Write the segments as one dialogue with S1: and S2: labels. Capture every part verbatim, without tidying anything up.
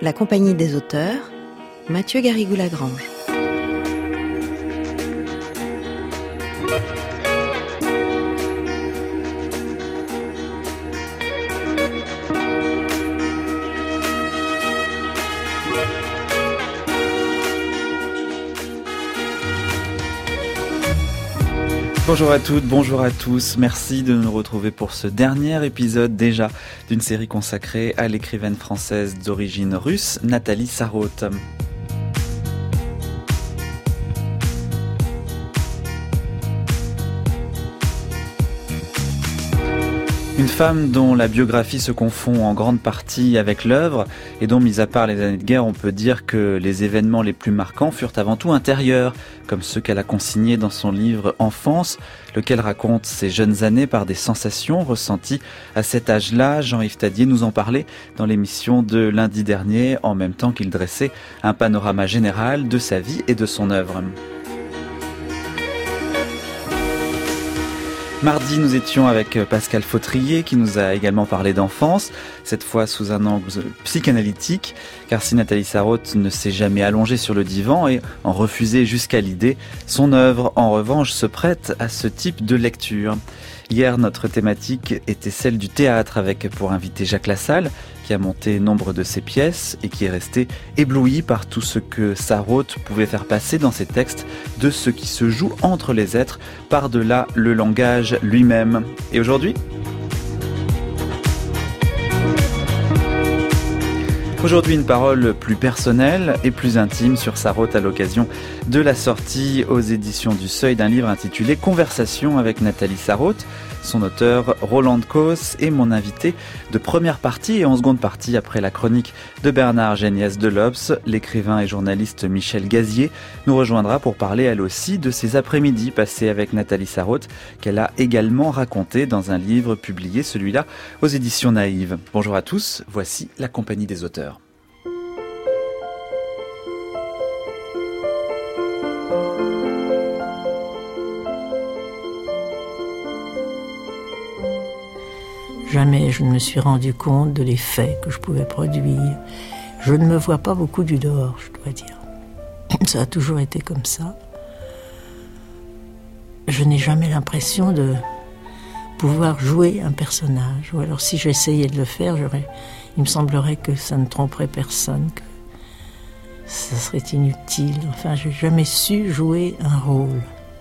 S1: La Compagnie des auteurs, Mathieu Garrigou-Lagrange.
S2: Bonjour à toutes, bonjour à tous, merci de nous retrouver pour ce dernier épisode déjà d'une série consacrée à l'écrivaine française d'origine russe, Nathalie Sarraute. Une femme dont la biographie se confond en grande partie avec l'œuvre et dont, mis à part les années de guerre, on peut dire que les événements les plus marquants furent avant tout intérieurs, comme ceux qu'elle a consignés dans son livre Enfance, lequel raconte ses jeunes années par des sensations ressenties à cet âge-là. Jean-Yves Tadier nous en parlait dans l'émission de lundi dernier, en même temps qu'il dressait un panorama général de sa vie et de son œuvre. Mardi, nous étions avec Pascal Fautrier qui nous a également parlé d'enfance, cette fois sous un angle psychanalytique, car si Nathalie Sarraute ne s'est jamais allongée sur le divan et en refusait jusqu'à l'idée, son œuvre, en revanche, se prête à ce type de lecture. Hier, notre thématique était celle du théâtre avec pour invité Jacques Lassalle, qui a monté nombre de ses pièces et qui est resté ébloui par tout ce que Sarraute pouvait faire passer dans ses textes, de ce qui se joue entre les êtres, par-delà le langage lui-même. Et aujourd'hui ? Aujourd'hui, une parole plus personnelle et plus intime sur Sarraute à l'occasion de la sortie aux éditions du Seuil d'un livre intitulé « Conversation avec Nathalie Sarraute ». Son auteur, Roland Cos, est mon invité de première partie et en seconde partie après la chronique de Bernard Géniès de l'Obs. L'écrivain et journaliste Michel Gazier nous rejoindra pour parler elle aussi de ses après-midi passés avec Nathalie Sarraute qu'elle a également raconté dans un livre publié, celui-là, aux éditions Naïve. Bonjour à tous, voici la Compagnie des auteurs.
S3: Jamais je ne me suis rendu compte de l'effet que je pouvais produire. Je ne me vois pas beaucoup du dehors, je dois dire. Ça a toujours été comme ça. Je n'ai jamais l'impression de pouvoir jouer un personnage. Ou alors si j'essayais de le faire, j'aurais, il me semblerait que ça ne tromperait personne, que ça serait inutile. Enfin, je n'ai jamais su jouer un rôle.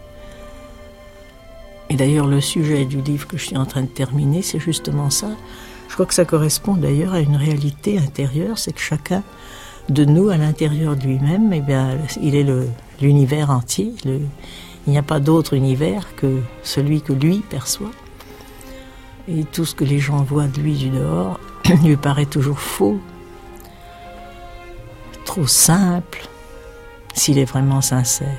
S3: Et d'ailleurs, le sujet du livre que je suis en train de terminer, c'est justement ça. Je crois que ça correspond d'ailleurs à une réalité intérieure, c'est que chacun de nous, à l'intérieur de lui-même, eh bien, il est le, l'univers entier. Le, il n'y a pas d'autre univers que celui que lui perçoit. Et tout ce que les gens voient de lui du dehors lui paraît toujours faux, trop simple, s'il est vraiment sincère.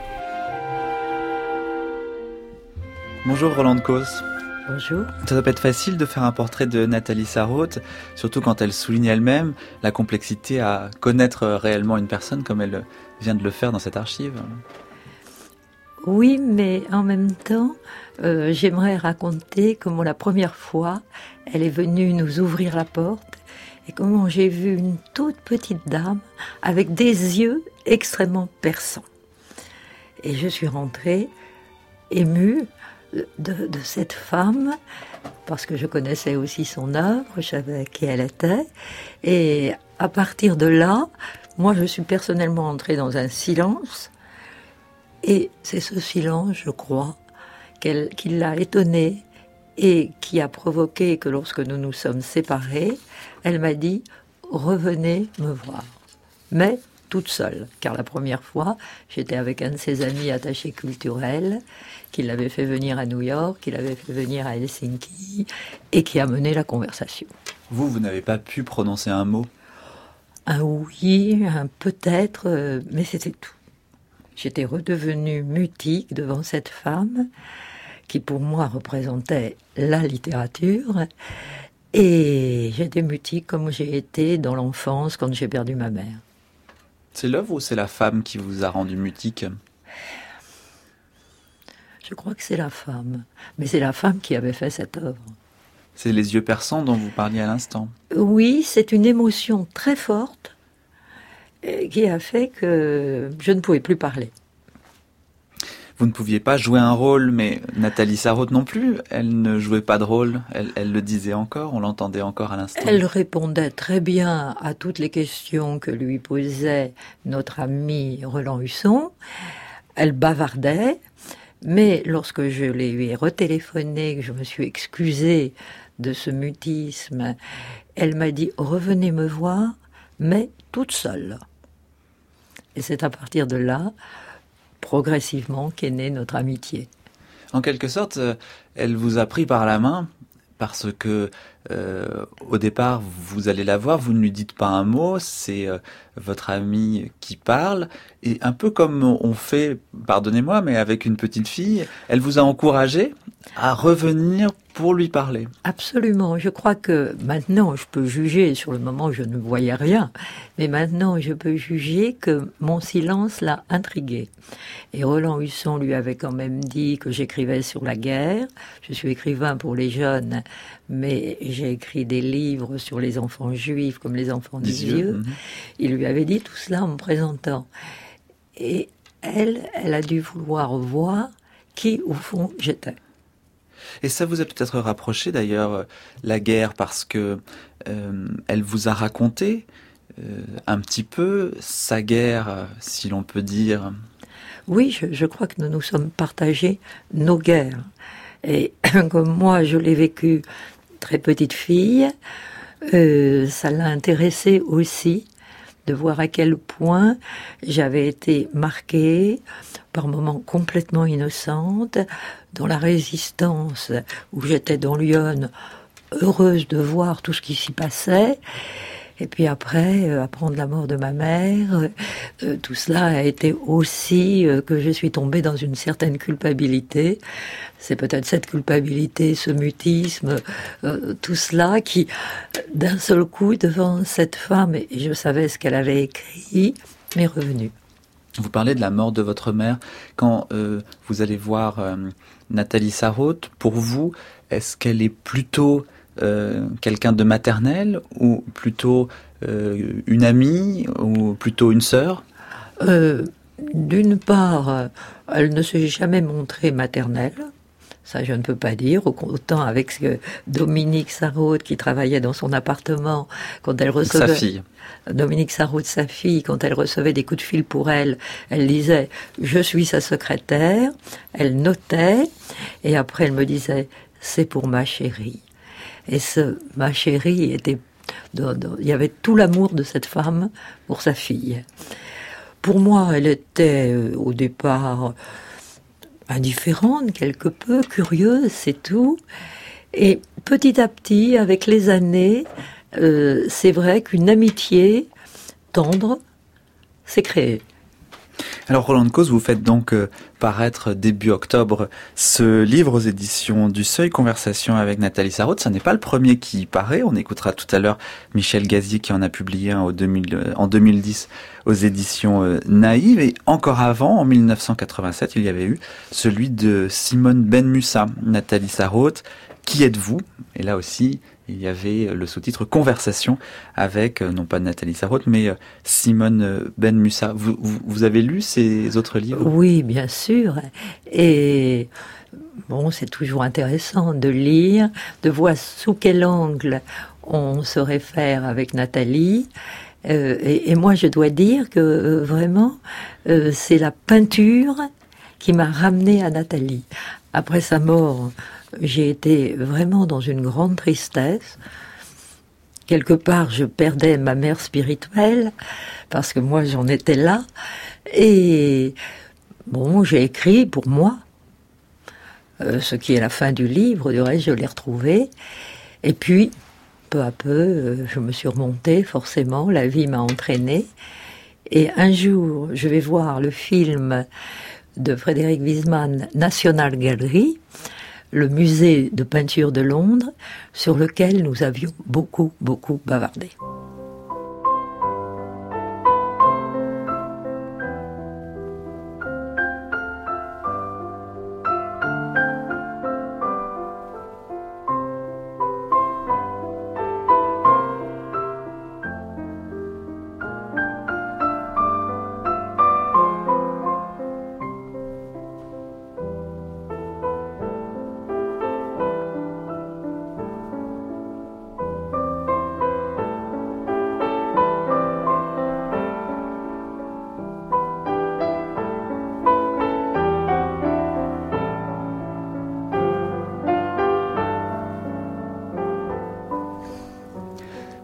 S2: Bonjour Roland Cos.
S3: Bonjour.
S2: Ça doit pas être facile de faire un portrait de Nathalie Sarraute, surtout quand elle souligne elle-même la complexité à connaître réellement une personne comme elle vient de le faire dans cette archive.
S4: Oui, mais en même temps, euh, j'aimerais raconter comment la première fois, elle est venue nous ouvrir la porte et comment j'ai vu une toute petite dame avec des yeux extrêmement perçants. Et je suis rentrée émue De, de cette femme, parce que je connaissais aussi son œuvre, je savais qui elle était, et à partir de là, moi je suis personnellement entrée dans un silence, et c'est ce silence, je crois, qu'elle, qui l'a étonnée, et qui a provoqué que lorsque nous nous sommes séparés, elle m'a dit « revenez me voir ». Mais toute seule, car la première fois, j'étais avec un de ses amis attachés culturels, qui l'avait fait venir à New York, qui l'avait fait venir à Helsinki, et qui a mené la conversation.
S2: Vous, vous n'avez pas pu prononcer un mot ?
S4: Un oui, un peut-être, euh, mais c'était tout. J'étais redevenue mutique devant cette femme, qui pour moi représentait la littérature, et j'étais mutique comme j'ai été dans l'enfance quand j'ai perdu ma mère.
S2: C'est l'œuvre ou c'est la femme qui vous a rendu mutique ?
S4: Je crois que c'est la femme. Mais c'est la femme qui avait fait cette œuvre.
S2: C'est les yeux perçants dont vous parliez à l'instant.
S4: Oui, c'est une émotion très forte qui a fait que je ne pouvais plus parler.
S2: Vous ne pouviez pas jouer un rôle, mais Nathalie Sarraute non plus, elle ne jouait pas de rôle, elle, elle le disait encore, on l'entendait encore à l'instant.
S4: Elle répondait très bien à toutes les questions que lui posait notre ami Roland Husson, elle bavardait, mais lorsque je lui ai retéléphoné, que je me suis excusée de ce mutisme, elle m'a dit « revenez me voir, mais toute seule ». Et c'est à partir de là, progressivement, qu'est née notre amitié.
S2: En quelque sorte, elle vous a pris par la main parce que euh, au départ, vous allez la voir, vous ne lui dites pas un mot, c'est euh, votre amie qui parle, et un peu comme on fait, pardonnez-moi, mais avec une petite fille, elle vous a encouragé à revenir pour lui parler.
S4: Absolument. Je crois que maintenant, je peux juger, sur le moment, je ne voyais rien, mais maintenant, je peux juger que mon silence l'a intriguée. Et Roland Husson lui avait quand même dit que j'écrivais sur la guerre. Je suis écrivain pour les jeunes, mais j'ai écrit des livres sur les enfants juifs, comme les enfants des yeux. Mmh. Il lui avait dit tout cela en me présentant. Et elle, elle a dû vouloir voir qui, au fond, j'étais.
S2: Et ça vous a peut-être rapproché d'ailleurs la guerre parce que euh, elle vous a raconté euh, un petit peu sa guerre, si l'on peut dire.
S4: Oui, je, je crois que nous nous sommes partagés nos guerres. Et comme moi, je l'ai vécu très petite fille, euh, ça l'a intéressée aussi de voir à quel point j'avais été marquée, par moments complètement innocente, dans la résistance où j'étais dans Lyon, heureuse de voir tout ce qui s'y passait. Et puis après, euh, apprendre la mort de ma mère, euh, tout cela a été aussi euh, que je suis tombée dans une certaine culpabilité. C'est peut-être cette culpabilité, ce mutisme, euh, tout cela qui, d'un seul coup, devant cette femme, et je savais ce qu'elle avait écrit, m'est revenu.
S2: Vous parlez de la mort de votre mère. Quand euh, vous allez voir euh, Nathalie Sarraute, pour vous, est-ce qu'elle est plutôt Euh, quelqu'un de maternel ou plutôt euh, une amie ou plutôt une sœur?
S4: euh, D'une part, elle ne s'est jamais montrée maternelle. Ça, je ne peux pas dire. Autant avec Dominique Sarraute, qui travaillait dans son appartement, quand elle recevait...
S2: Sa fille.
S4: Dominique Sarraute, sa fille, quand elle recevait des coups de fil pour elle, elle disait « Je suis sa secrétaire ». Elle notait, et après elle me disait « C'est pour ma chérie ». Et ce, ma chérie, était, il y avait tout l'amour de cette femme pour sa fille. Pour moi, elle était euh, au départ indifférente, quelque peu, curieuse, c'est tout. Et petit à petit, avec les années, euh, c'est vrai qu'une amitié tendre s'est créée.
S2: Alors Roland de Causses, vous faites donc euh, paraître début octobre ce livre aux éditions du Seuil, Conversation avec Nathalie Sarraute. Ce n'est pas le premier qui y paraît. On écoutera tout à l'heure Michel Gazier qui en a publié un au deux mille, en deux mille dix aux éditions euh, Naïve. Et encore avant, en mille neuf cent quatre-vingt-sept, il y avait eu celui de Simone Benmoussa. Nathalie Sarraute, qui êtes-vous? Et là aussi, il y avait le sous-titre Conversation avec, non pas Nathalie Sarraute, mais Simone Benmoussa. Vous, vous, vous avez lu ces autres livres?
S4: Oui, bien sûr. Et bon, c'est toujours intéressant de lire, de voir sous quel angle on se réfère avec Nathalie. Euh, et, et moi, je dois dire que euh, vraiment, euh, c'est la peinture qui m'a ramenée à Nathalie. Après sa mort, j'ai été vraiment dans une grande tristesse. Quelque part, je perdais ma mère spirituelle, parce que moi, j'en étais là. Et bon, j'ai écrit pour moi, euh, ce qui est la fin du livre, du reste, je l'ai retrouvé. Et puis, peu à peu, euh, je me suis remontée, forcément, la vie m'a entraînée. Et un jour, je vais voir le film de Frédéric Wiseman, National Gallery, le musée de peinture de Londres, sur lequel nous avions beaucoup, beaucoup bavardé.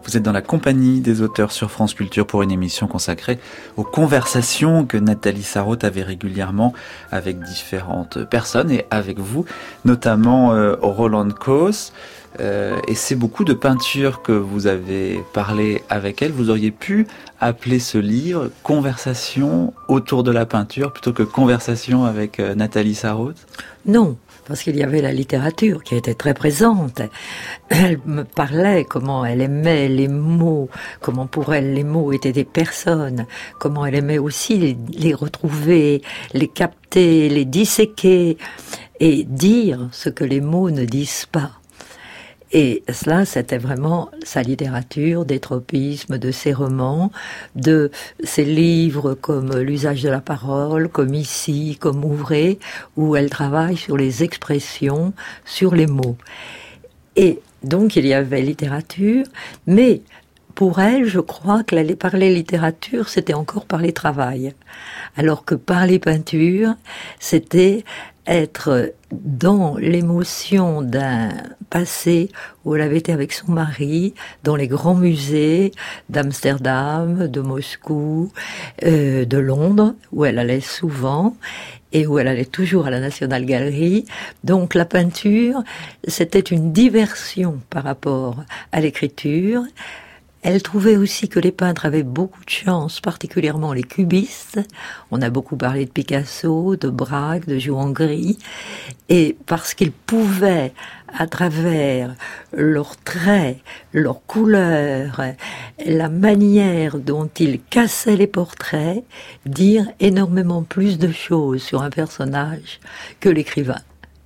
S2: Vous êtes dans la compagnie des auteurs sur France Culture pour une émission consacrée aux conversations que Nathalie Sarraute avait régulièrement avec différentes personnes et avec vous, notamment euh, Roland Coss. Euh, et c'est beaucoup de peinture que vous avez parlé avec elle. Vous auriez pu appeler ce livre « Conversation autour de la peinture » plutôt que « Conversation avec euh, Nathalie Sarraute ».
S4: Non, parce qu'il y avait la littérature qui était très présente. Elle me parlait comment elle aimait les mots, comment pour elle les mots étaient des personnes, comment elle aimait aussi les, les retrouver, les capter, les disséquer et dire ce que les mots ne disent pas. Et cela, c'était vraiment sa littérature, des tropismes, de ses romans, de ses livres comme L'usage de la parole, comme Ici, comme Ouvrez, où elle travaille sur les expressions, sur les mots. Et donc, il y avait littérature, mais pour elle, je crois que parler littérature, c'était encore parler travail. Alors que parler peinture, c'était être dans l'émotion d'un passé où elle avait été avec son mari dans les grands musées d'Amsterdam, de Moscou, euh, de Londres, où elle allait souvent et où elle allait toujours à la National Gallery. Donc la peinture, c'était une diversion par rapport à l'écriture. Elle trouvait aussi que les peintres avaient beaucoup de chance, particulièrement les cubistes. On a beaucoup parlé de Picasso, de Braque, de Jouan-Gris. Et parce qu'ils pouvaient, à travers leurs traits, leurs couleurs, la manière dont ils cassaient les portraits, dire énormément plus de choses sur un personnage que l'écrivain.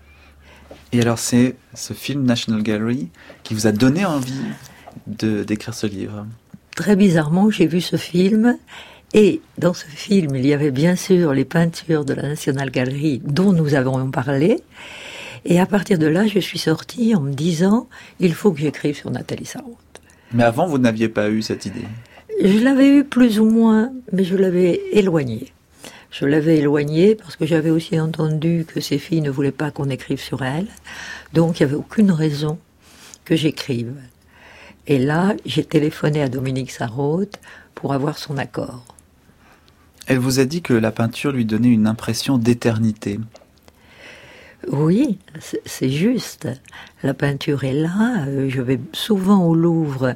S2: Et alors c'est ce film National Gallery qui vous a donné envie de d'écrire ce livre?
S4: Très bizarrement, j'ai vu ce film et dans ce film, il y avait bien sûr les peintures de la National Gallery dont nous avons parlé. Et à partir de là, je suis sortie en me disant il faut que j'écrive sur Nathalie Sarraute.
S2: Mais avant, vous n'aviez pas eu cette idée?
S4: Je l'avais eu plus ou moins, mais je l'avais éloignée. Je l'avais éloignée parce que j'avais aussi entendu que ces filles ne voulaient pas qu'on écrive sur elles. Donc il n'y avait aucune raison que j'écrive. Et là, j'ai téléphoné à Dominique Sarraute pour avoir son accord.
S2: Elle vous a dit que la peinture lui donnait une impression d'éternité.
S4: Oui, c'est juste. La peinture est là. Je vais souvent au Louvre.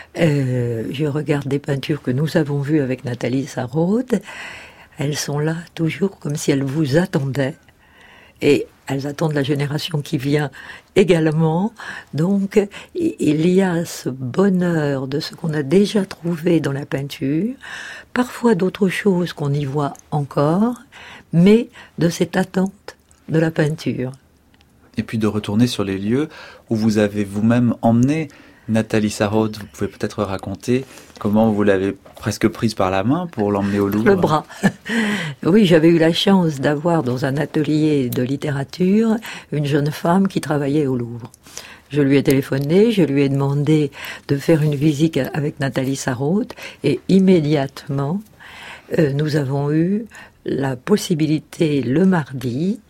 S4: Euh, je regarde des peintures que nous avons vues avec Nathalie Sarraute. Elles sont là toujours comme si elles vous attendaient. Et elles attendent la génération qui vient également. Donc, il y a ce bonheur de ce qu'on a déjà trouvé dans la peinture, parfois d'autres choses qu'on y voit encore, mais de cette attente de la peinture.
S2: Et puis de retourner sur les lieux où vous avez vous-même emmené Nathalie Sarraute. Vous pouvez peut-être raconter comment vous l'avez presque prise par la main pour l'emmener au Louvre.
S4: Le bras. Oui, j'avais eu la chance d'avoir dans un atelier de littérature une jeune femme qui travaillait au Louvre. Je lui ai téléphoné, je lui ai demandé de faire une visite avec Nathalie Sarraute et immédiatement, euh, nous avons eu la possibilité le mardi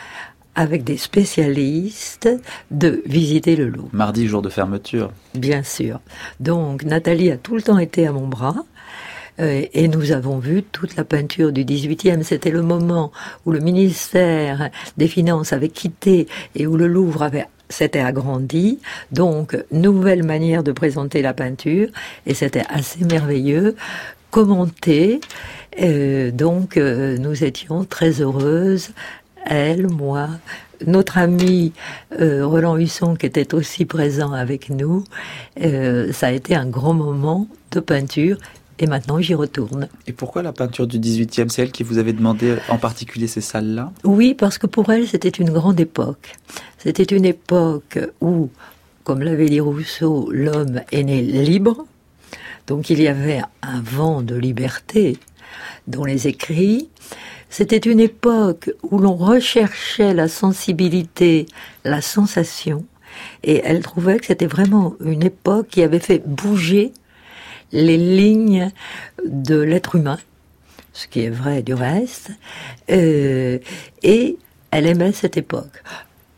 S4: avec des spécialistes, de visiter le Louvre.
S2: Mardi, jour de fermeture.
S4: Bien sûr. Donc, Nathalie a tout le temps été à mon bras, euh, et nous avons vu toute la peinture du dix-huitième. C'était le moment où le ministère des Finances avait quitté et où le Louvre avait s'était agrandi. Donc, nouvelle manière de présenter la peinture, et c'était assez merveilleux. Commenté, euh, donc, euh, nous étions très heureuses. Elle, moi, notre ami euh, Roland Husson qui était aussi présent avec nous, euh, ça a été un grand moment de peinture et maintenant j'y retourne.
S2: Et pourquoi la peinture du dix-huitième? C'est elle qui vous avait demandé en particulier ces salles-là?
S4: Oui, parce que pour elle c'était une grande époque. C'était une époque où, comme l'avait dit Rousseau, l'homme est né libre, donc il y avait un vent de liberté dans les écrits. C'était une époque où l'on recherchait la sensibilité, la sensation, et elle trouvait que c'était vraiment une époque qui avait fait bouger les lignes de l'être humain, ce qui est vrai du reste, euh, et elle aimait cette époque.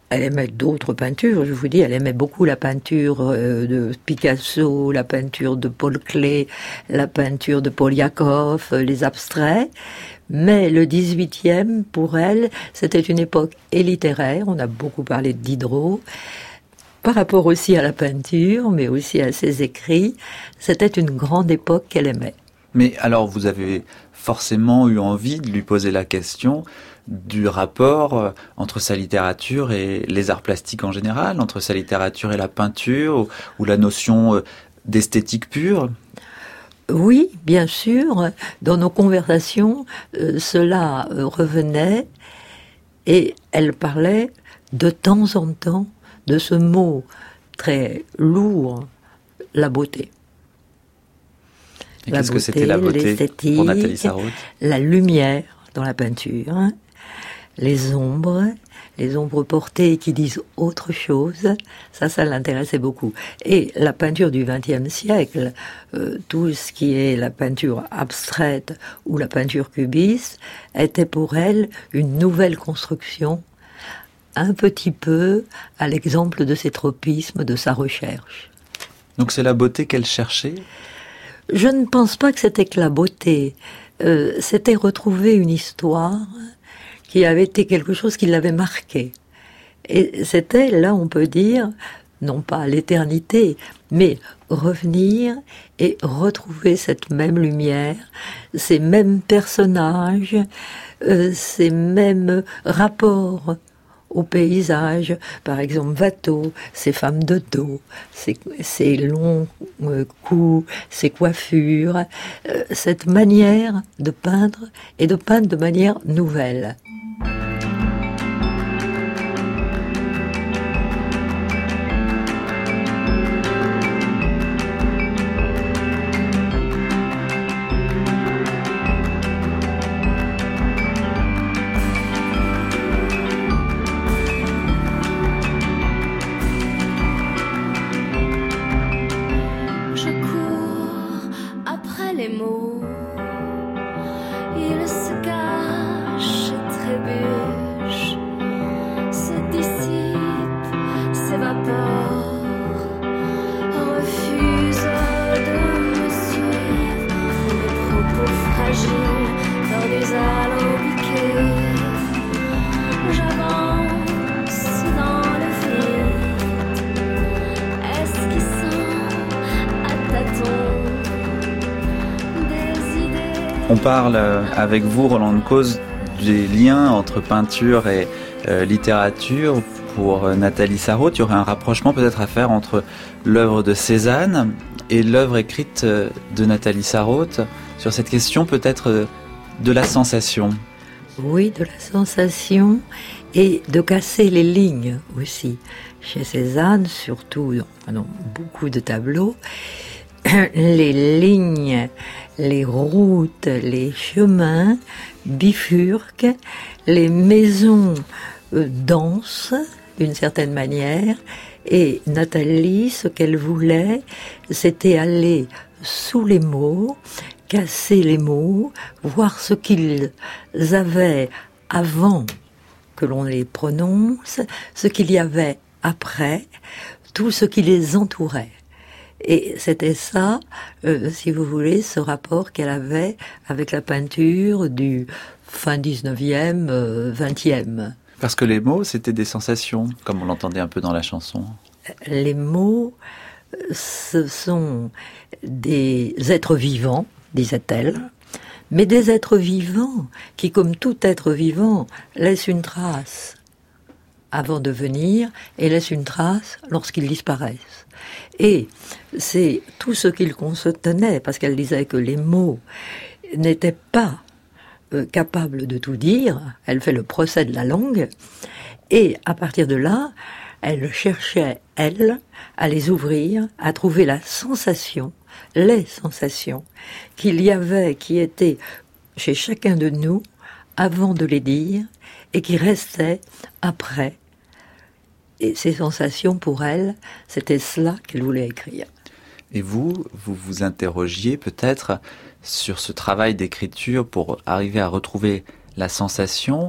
S4: elle aimait d'autres peintures, je vous dis, elle aimait beaucoup la peinture de Picasso, la peinture de Paul Klee, la peinture de Poliakov, les abstraits. Mais le dix-huitième, pour elle, c'était une époque littéraire. On a beaucoup parlé de Diderot. Par rapport aussi à la peinture, mais aussi à ses écrits, c'était une grande époque qu'elle aimait.
S2: Mais alors, vous avez forcément eu envie de lui poser la question du rapport entre sa littérature et les arts plastiques en général, entre sa littérature et la peinture, ou, ou la notion d'esthétique pure.
S4: Oui, bien sûr. Dans nos conversations, euh, cela euh, revenait et elle parlait de temps en temps de ce mot très lourd, la beauté.
S2: Et qu'est-ce que c'était la beauté pour Nathalie Sarraute ?
S4: La lumière dans la peinture, hein, les ombres, les ombres portées qui disent autre chose, ça, ça l'intéressait beaucoup. Et la peinture du vingtième siècle, euh, tout ce qui est la peinture abstraite ou la peinture cubiste, était pour elle une nouvelle construction, un petit peu à l'exemple de ses tropismes, de sa recherche.
S2: Donc c'est la beauté qu'elle cherchait ?
S4: Je ne pense pas que c'était que la beauté. Euh, c'était retrouver une histoire qui avait été quelque chose qui l'avait marqué. Et c'était, là on peut dire, non pas l'éternité, mais revenir et retrouver cette même lumière, ces mêmes personnages, euh, ces mêmes rapports au paysage, par exemple Watteau, ces femmes de dos, ces, ces longs euh, coups, ces coiffures, euh, cette manière de peindre et de peindre de manière nouvelle.
S2: On parle avec vous, Rolande Coz, des liens entre peinture et euh, littérature. Pour Nathalie Sarraute, il y aurait un rapprochement peut-être à faire entre l'œuvre de Cézanne et l'œuvre écrite de Nathalie Sarraute sur cette question peut-être de la sensation.
S4: Oui, de la sensation et de casser les lignes aussi. Chez Cézanne, surtout dans, dans beaucoup de tableaux, les lignes, les routes, les chemins bifurquent, les maisons euh, dansent d'une certaine manière, et Nathalie, ce qu'elle voulait, c'était aller sous les mots, casser les mots, voir ce qu'ils avaient avant que l'on les prononce, ce qu'il y avait après, tout ce qui les entourait. Et c'était ça, euh, si vous voulez, ce rapport qu'elle avait avec la peinture du fin dix-neuvième, euh, vingtième.
S2: Parce que les mots, c'était des sensations, comme on l'entendait un peu dans la chanson.
S4: Les mots, ce sont des êtres vivants, disait-elle, mais des êtres vivants qui, comme tout être vivant, laissent une trace avant de venir et laissent une trace lorsqu'ils disparaissent. Et c'est tout ce qu'ils contenaient, parce qu'elle disait que les mots n'étaient pas euh, capables de tout dire. Elle fait le procès de la langue, et à partir de là, elle cherchait, elle, à les ouvrir, à trouver la sensation, les sensations qu'il y avait, qui étaient chez chacun de nous, avant de les dire, et qui restaient après. Et ces sensations, pour elle, c'était cela qu'elle voulait écrire.
S2: Et vous, vous vous interrogiez peut-être sur ce travail d'écriture pour arriver à retrouver la sensation,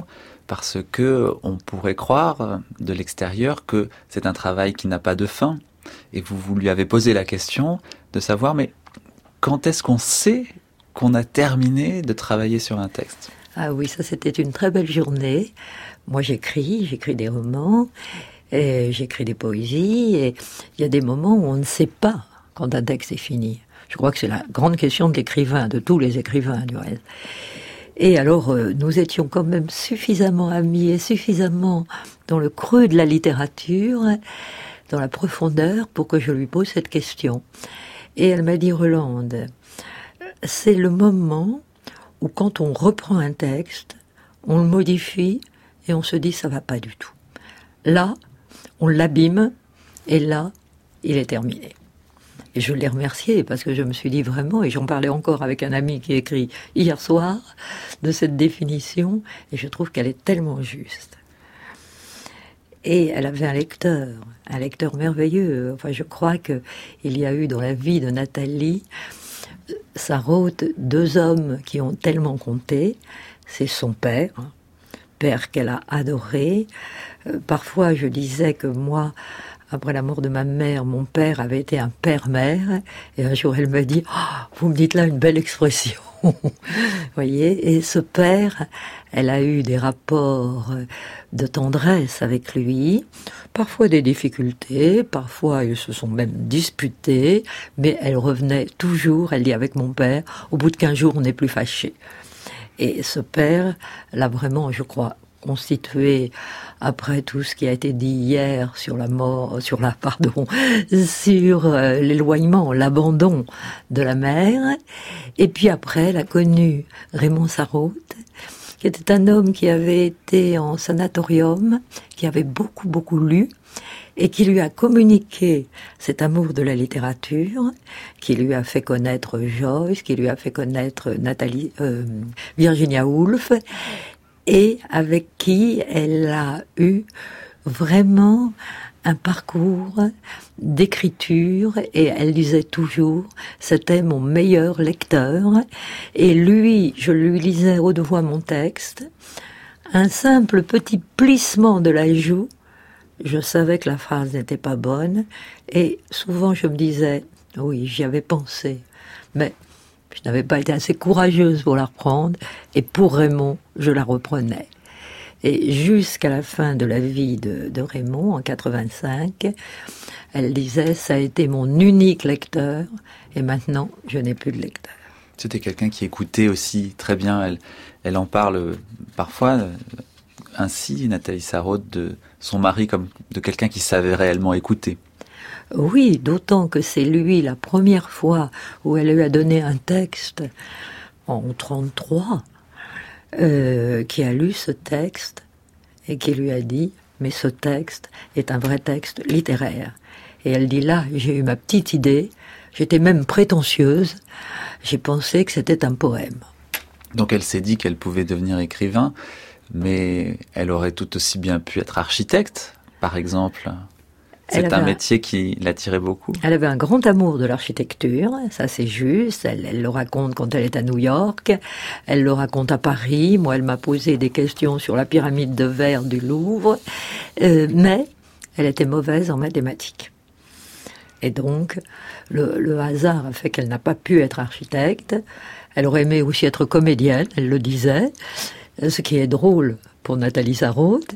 S2: parce que on pourrait croire de l'extérieur que c'est un travail qui n'a pas de fin. Et vous, vous lui avez posé la question de savoir, mais quand est-ce qu'on sait qu'on a terminé de travailler sur un texte ?
S4: Ah oui, ça c'était une très belle journée. Moi j'écris, j'écris des romans, et j'écris des poésies, et il y a des moments où on ne sait pas quand un texte est fini. Je crois que c'est la grande question de l'écrivain, de tous les écrivains du reste. Et alors, euh, nous étions quand même suffisamment amis et suffisamment dans le creux de la littérature, dans la profondeur, pour que je lui pose cette question. Et elle m'a dit, Rolande, c'est le moment où quand on reprend un texte, on le modifie et on se dit, ça va pas du tout. Là, on l'abîme et là, il est terminé. Et je l'ai remercié parce que je me suis dit vraiment, et j'en parlais encore avec un ami qui écrit hier soir, de cette définition, et je trouve qu'elle est tellement juste. Et elle avait un lecteur, un lecteur merveilleux. Enfin, je crois qu'il y a eu dans la vie de Nathalie Sarraute deux hommes qui ont tellement compté. C'est son père, père qu'elle a adoré. Euh, parfois, je disais que moi, après la mort de ma mère, mon père avait été un père-mère. Et un jour, elle me dit oh, « Vous me dites là une belle expression. » Vous voyez, et ce père, elle a eu des rapports de tendresse avec lui, parfois des difficultés, parfois ils se sont même disputés, mais elle revenait toujours, elle dit avec mon père, au bout de quinze jours on n'est plus fâchés. Et ce père l'a vraiment, je crois, constitué, après tout ce qui a été dit hier sur la mort, sur la, pardon, sur euh, l'éloignement, l'abandon de la mère. Et puis après, elle a connu Raymond Sarraute, qui était un homme qui avait été en sanatorium, qui avait beaucoup, beaucoup lu, et qui lui a communiqué cet amour de la littérature, qui lui a fait connaître Joyce, qui lui a fait connaître Nathalie, euh, Virginia Woolf, et avec qui elle a eu vraiment un parcours d'écriture, et elle disait toujours, c'était mon meilleur lecteur, et lui, je lui lisais haute voix mon texte, un simple petit plissement de la joue, je savais que la phrase n'était pas bonne, et souvent je me disais, oui, j'y avais pensé, mais je n'avais pas été assez courageuse pour la reprendre, et pour Raymond, je la reprenais. Et jusqu'à la fin de la vie de, de Raymond, en quatre-vingt-cinq, elle disait, ça a été mon unique lecteur, et maintenant, je n'ai plus de lecteur.
S2: C'était quelqu'un qui écoutait aussi très bien, elle, elle en parle parfois, ainsi, Nathalie Sarraute, de son mari comme de quelqu'un qui savait réellement écouter.
S4: Oui, d'autant que c'est lui, la première fois où elle lui a donné un texte, en trente-trois, euh, qui a lu ce texte et qui lui a dit « Mais ce texte est un vrai texte littéraire. » Et elle dit là, j'ai eu ma petite idée, j'étais même prétentieuse, j'ai pensé que c'était un poème.
S2: Donc elle s'est dit qu'elle pouvait devenir écrivain, mais elle aurait tout aussi bien pu être architecte, par exemple. C'est un métier qui l'attirait beaucoup.
S4: Elle avait un grand amour de l'architecture, ça c'est juste. Elle, elle le raconte quand elle est à New York, elle le raconte à Paris. Moi, elle m'a posé des questions sur la pyramide de verre du Louvre, euh, mais elle était mauvaise en mathématiques. Et donc, le, le hasard a fait qu'elle n'a pas pu être architecte. Elle aurait aimé aussi être comédienne, elle le disait, ce qui est drôle pour Nathalie Sarraute,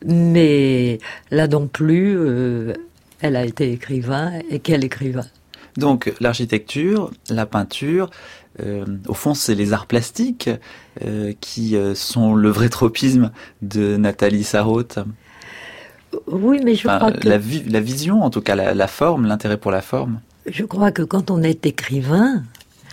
S4: mais là non plus, euh, elle a été écrivain, et quel écrivain.
S2: Donc l'architecture, la peinture, euh, au fond c'est les arts plastiques euh, qui euh, sont le vrai tropisme de Nathalie Sarraute.
S4: Oui, mais je
S2: enfin,
S4: crois que...
S2: La, vi- la vision, en tout cas la, la forme, l'intérêt pour la forme.
S4: Je crois que quand on est écrivain,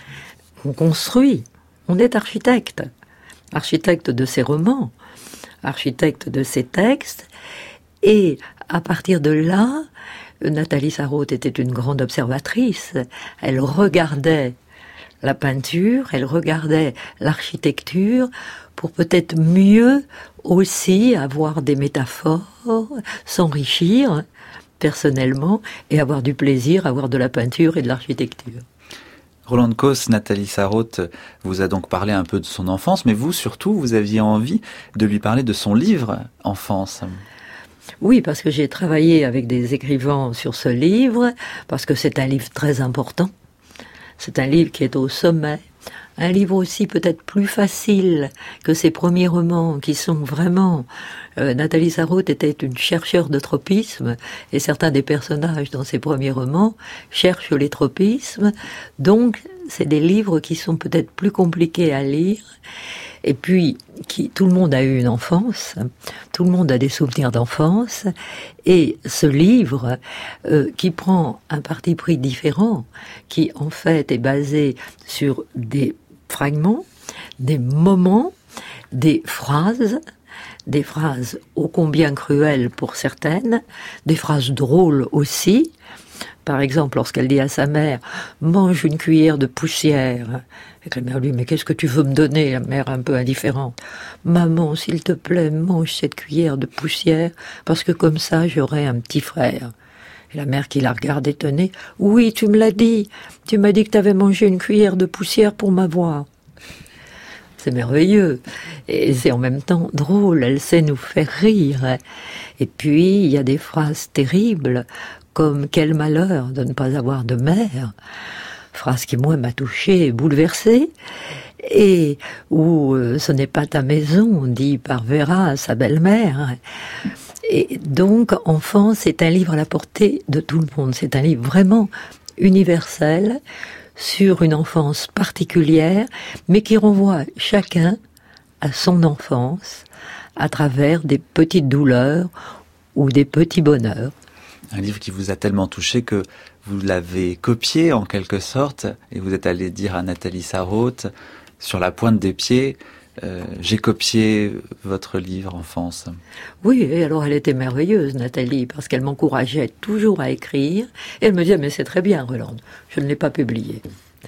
S4: on construit, on est architecte. Architecte de ses romans, architecte de ses textes, et à partir de là, Nathalie Sarraute était une grande observatrice. Elle regardait la peinture, elle regardait l'architecture pour peut-être mieux aussi avoir des métaphores, s'enrichir personnellement et avoir du plaisir à voir de la peinture et de l'architecture.
S2: Roland Coss, Nathalie Sarraute vous a donc parlé un peu de son enfance, mais vous, surtout, vous aviez envie de lui parler de son livre « Enfance ».
S4: Oui, parce que j'ai travaillé avec des écrivains sur ce livre, parce que c'est un livre très important. C'est un livre qui est au sommet. Un livre aussi peut-être plus facile que ses premiers romans, qui sont vraiment... Euh, Nathalie Sarraute était une chercheure de tropisme, et certains des personnages dans ses premiers romans cherchent les tropismes. Donc, c'est des livres qui sont peut-être plus compliqués à lire. Et puis, qui, tout le monde a eu une enfance, tout le monde a des souvenirs d'enfance, et ce livre, euh, qui prend un parti pris différent, qui en fait est basé sur des fragments, des moments, des phrases, des phrases ô combien cruelles pour certaines, des phrases drôles aussi. Par exemple, lorsqu'elle dit à sa mère « mange une cuillère de poussière », et que la mère lui dit « mais qu'est-ce que tu veux me donner ?» La mère un peu indifférente. « Maman, s'il te plaît, mange cette cuillère de poussière, parce que comme ça, j'aurai un petit frère. » Et la mère qui la regarde étonnée « Oui, tu me l'as dit, tu m'as dit que tu avais mangé une cuillère de poussière pour m'avoir. » C'est merveilleux. Et c'est en même temps drôle, elle sait nous faire rire. Et puis, il y a des phrases terribles, comme « Quel malheur de ne pas avoir de mère !» Phrase qui, moi, m'a touchée et bouleversée. Et où euh, « Ce n'est pas ta maison », dit par Vera, sa belle-mère. Et donc, Enfance, c'est un livre à la portée de tout le monde. C'est un livre vraiment universel, sur une enfance particulière, mais qui renvoie chacun à son enfance à travers des petites douleurs ou des petits bonheurs.
S2: Un livre qui vous a tellement touché que vous l'avez copié en quelque sorte, et vous êtes allé dire à Nathalie Sarraute, sur la pointe des pieds, euh, j'ai copié votre livre Enfance.
S4: Oui, et alors elle était merveilleuse, Nathalie, parce qu'elle m'encourageait toujours à écrire, et elle me disait, mais c'est très bien, Roland, je ne l'ai pas publié.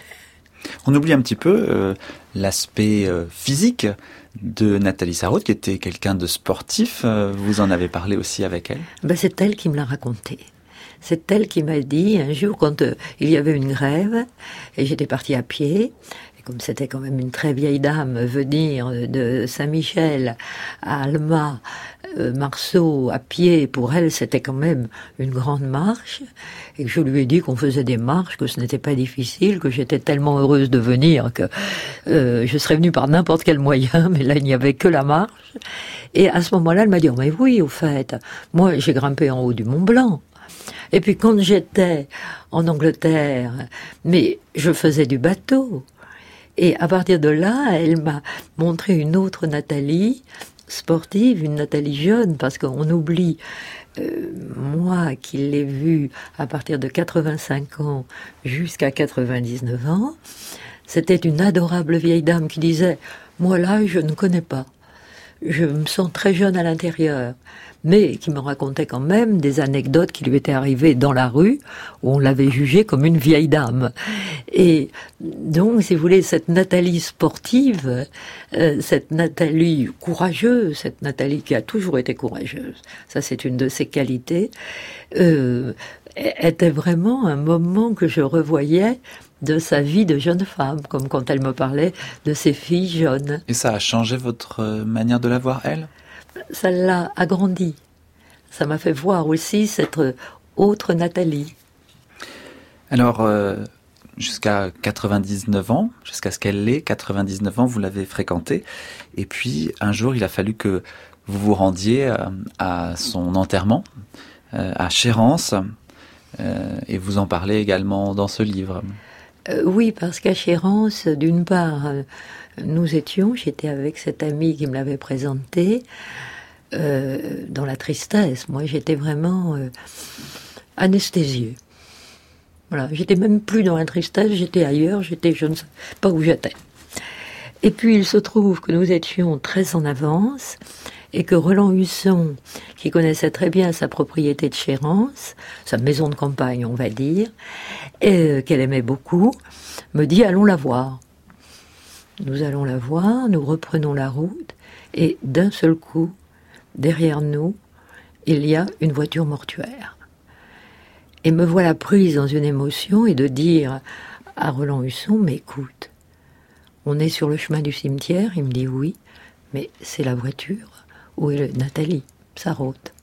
S2: On oublie un petit peu euh, l'aspect euh, physique de Nathalie Sarraute, qui était quelqu'un de sportif. Euh, vous en avez parlé aussi avec elle.
S4: Ben, c'est elle qui me l'a raconté. C'est elle qui m'a dit, un jour, quand euh, il y avait une grève, et j'étais partie à pied, comme c'était quand même une très vieille dame, venir de Saint-Michel à Alma, euh, Marceau, à pied, pour elle, c'était quand même une grande marche. Et que je lui ai dit qu'on faisait des marches, que ce n'était pas difficile, que j'étais tellement heureuse de venir que euh, je serais venue par n'importe quel moyen, mais là, il n'y avait que la marche. Et à ce moment-là, elle m'a dit, oh, mais oui, au fait, moi, j'ai grimpé en haut du Mont Blanc. Et puis quand j'étais en Angleterre, mais je faisais du bateau. Et à partir de là, elle m'a montré une autre Nathalie, sportive, une Nathalie jeune, parce qu'on oublie, euh, moi qui l'ai vue à partir de quatre-vingt-cinq ans jusqu'à quatre-vingt-dix-neuf ans, c'était une adorable vieille dame qui disait « Moi là, je ne connais pas. Je me sens très jeune à l'intérieur. » mais qui me racontait quand même des anecdotes qui lui étaient arrivées dans la rue, où on l'avait jugée comme une vieille dame. Et donc, si vous voulez, cette Nathalie sportive, euh, cette Nathalie courageuse, cette Nathalie qui a toujours été courageuse, ça c'est une de ses qualités, euh, était vraiment un moment que je revoyais de sa vie de jeune femme, comme quand elle me parlait de ses filles jeunes.
S2: Et ça a changé votre manière de la voir, elle ?
S4: Ça l'a agrandi. Ça m'a fait voir aussi cette autre Nathalie.
S2: Alors, euh, jusqu'à quatre-vingt-dix-neuf ans, jusqu'à ce qu'elle l'ait, quatre-vingt-dix-neuf ans, vous l'avez fréquentée. Et puis, un jour, il a fallu que vous vous rendiez à, à son enterrement, euh, à Chérences, euh, et vous en parlez également dans ce livre.
S4: Euh, oui, parce qu'à Chérences, d'une part, euh, nous étions, j'étais avec cette amie qui me l'avait présentée, euh, dans la tristesse. Moi, j'étais vraiment euh, anesthésiée. Voilà, j'étais même plus dans la tristesse, j'étais ailleurs, j'étais, je ne sais pas où j'étais. Et puis, il se trouve que nous étions très en avance, et que Roland Husson, qui connaissait très bien sa propriété de Chérences, sa maison de campagne, on va dire, et qu'elle aimait beaucoup, me dit « Allons la voir ». Nous allons la voir, nous reprenons la route, et d'un seul coup, derrière nous, il y a une voiture mortuaire. Et me voilà prise dans une émotion, et de dire à Roland-Husson, mais écoute, on est sur le chemin du cimetière, il me dit oui, mais c'est la voiture, où est le Nathalie Sarraute.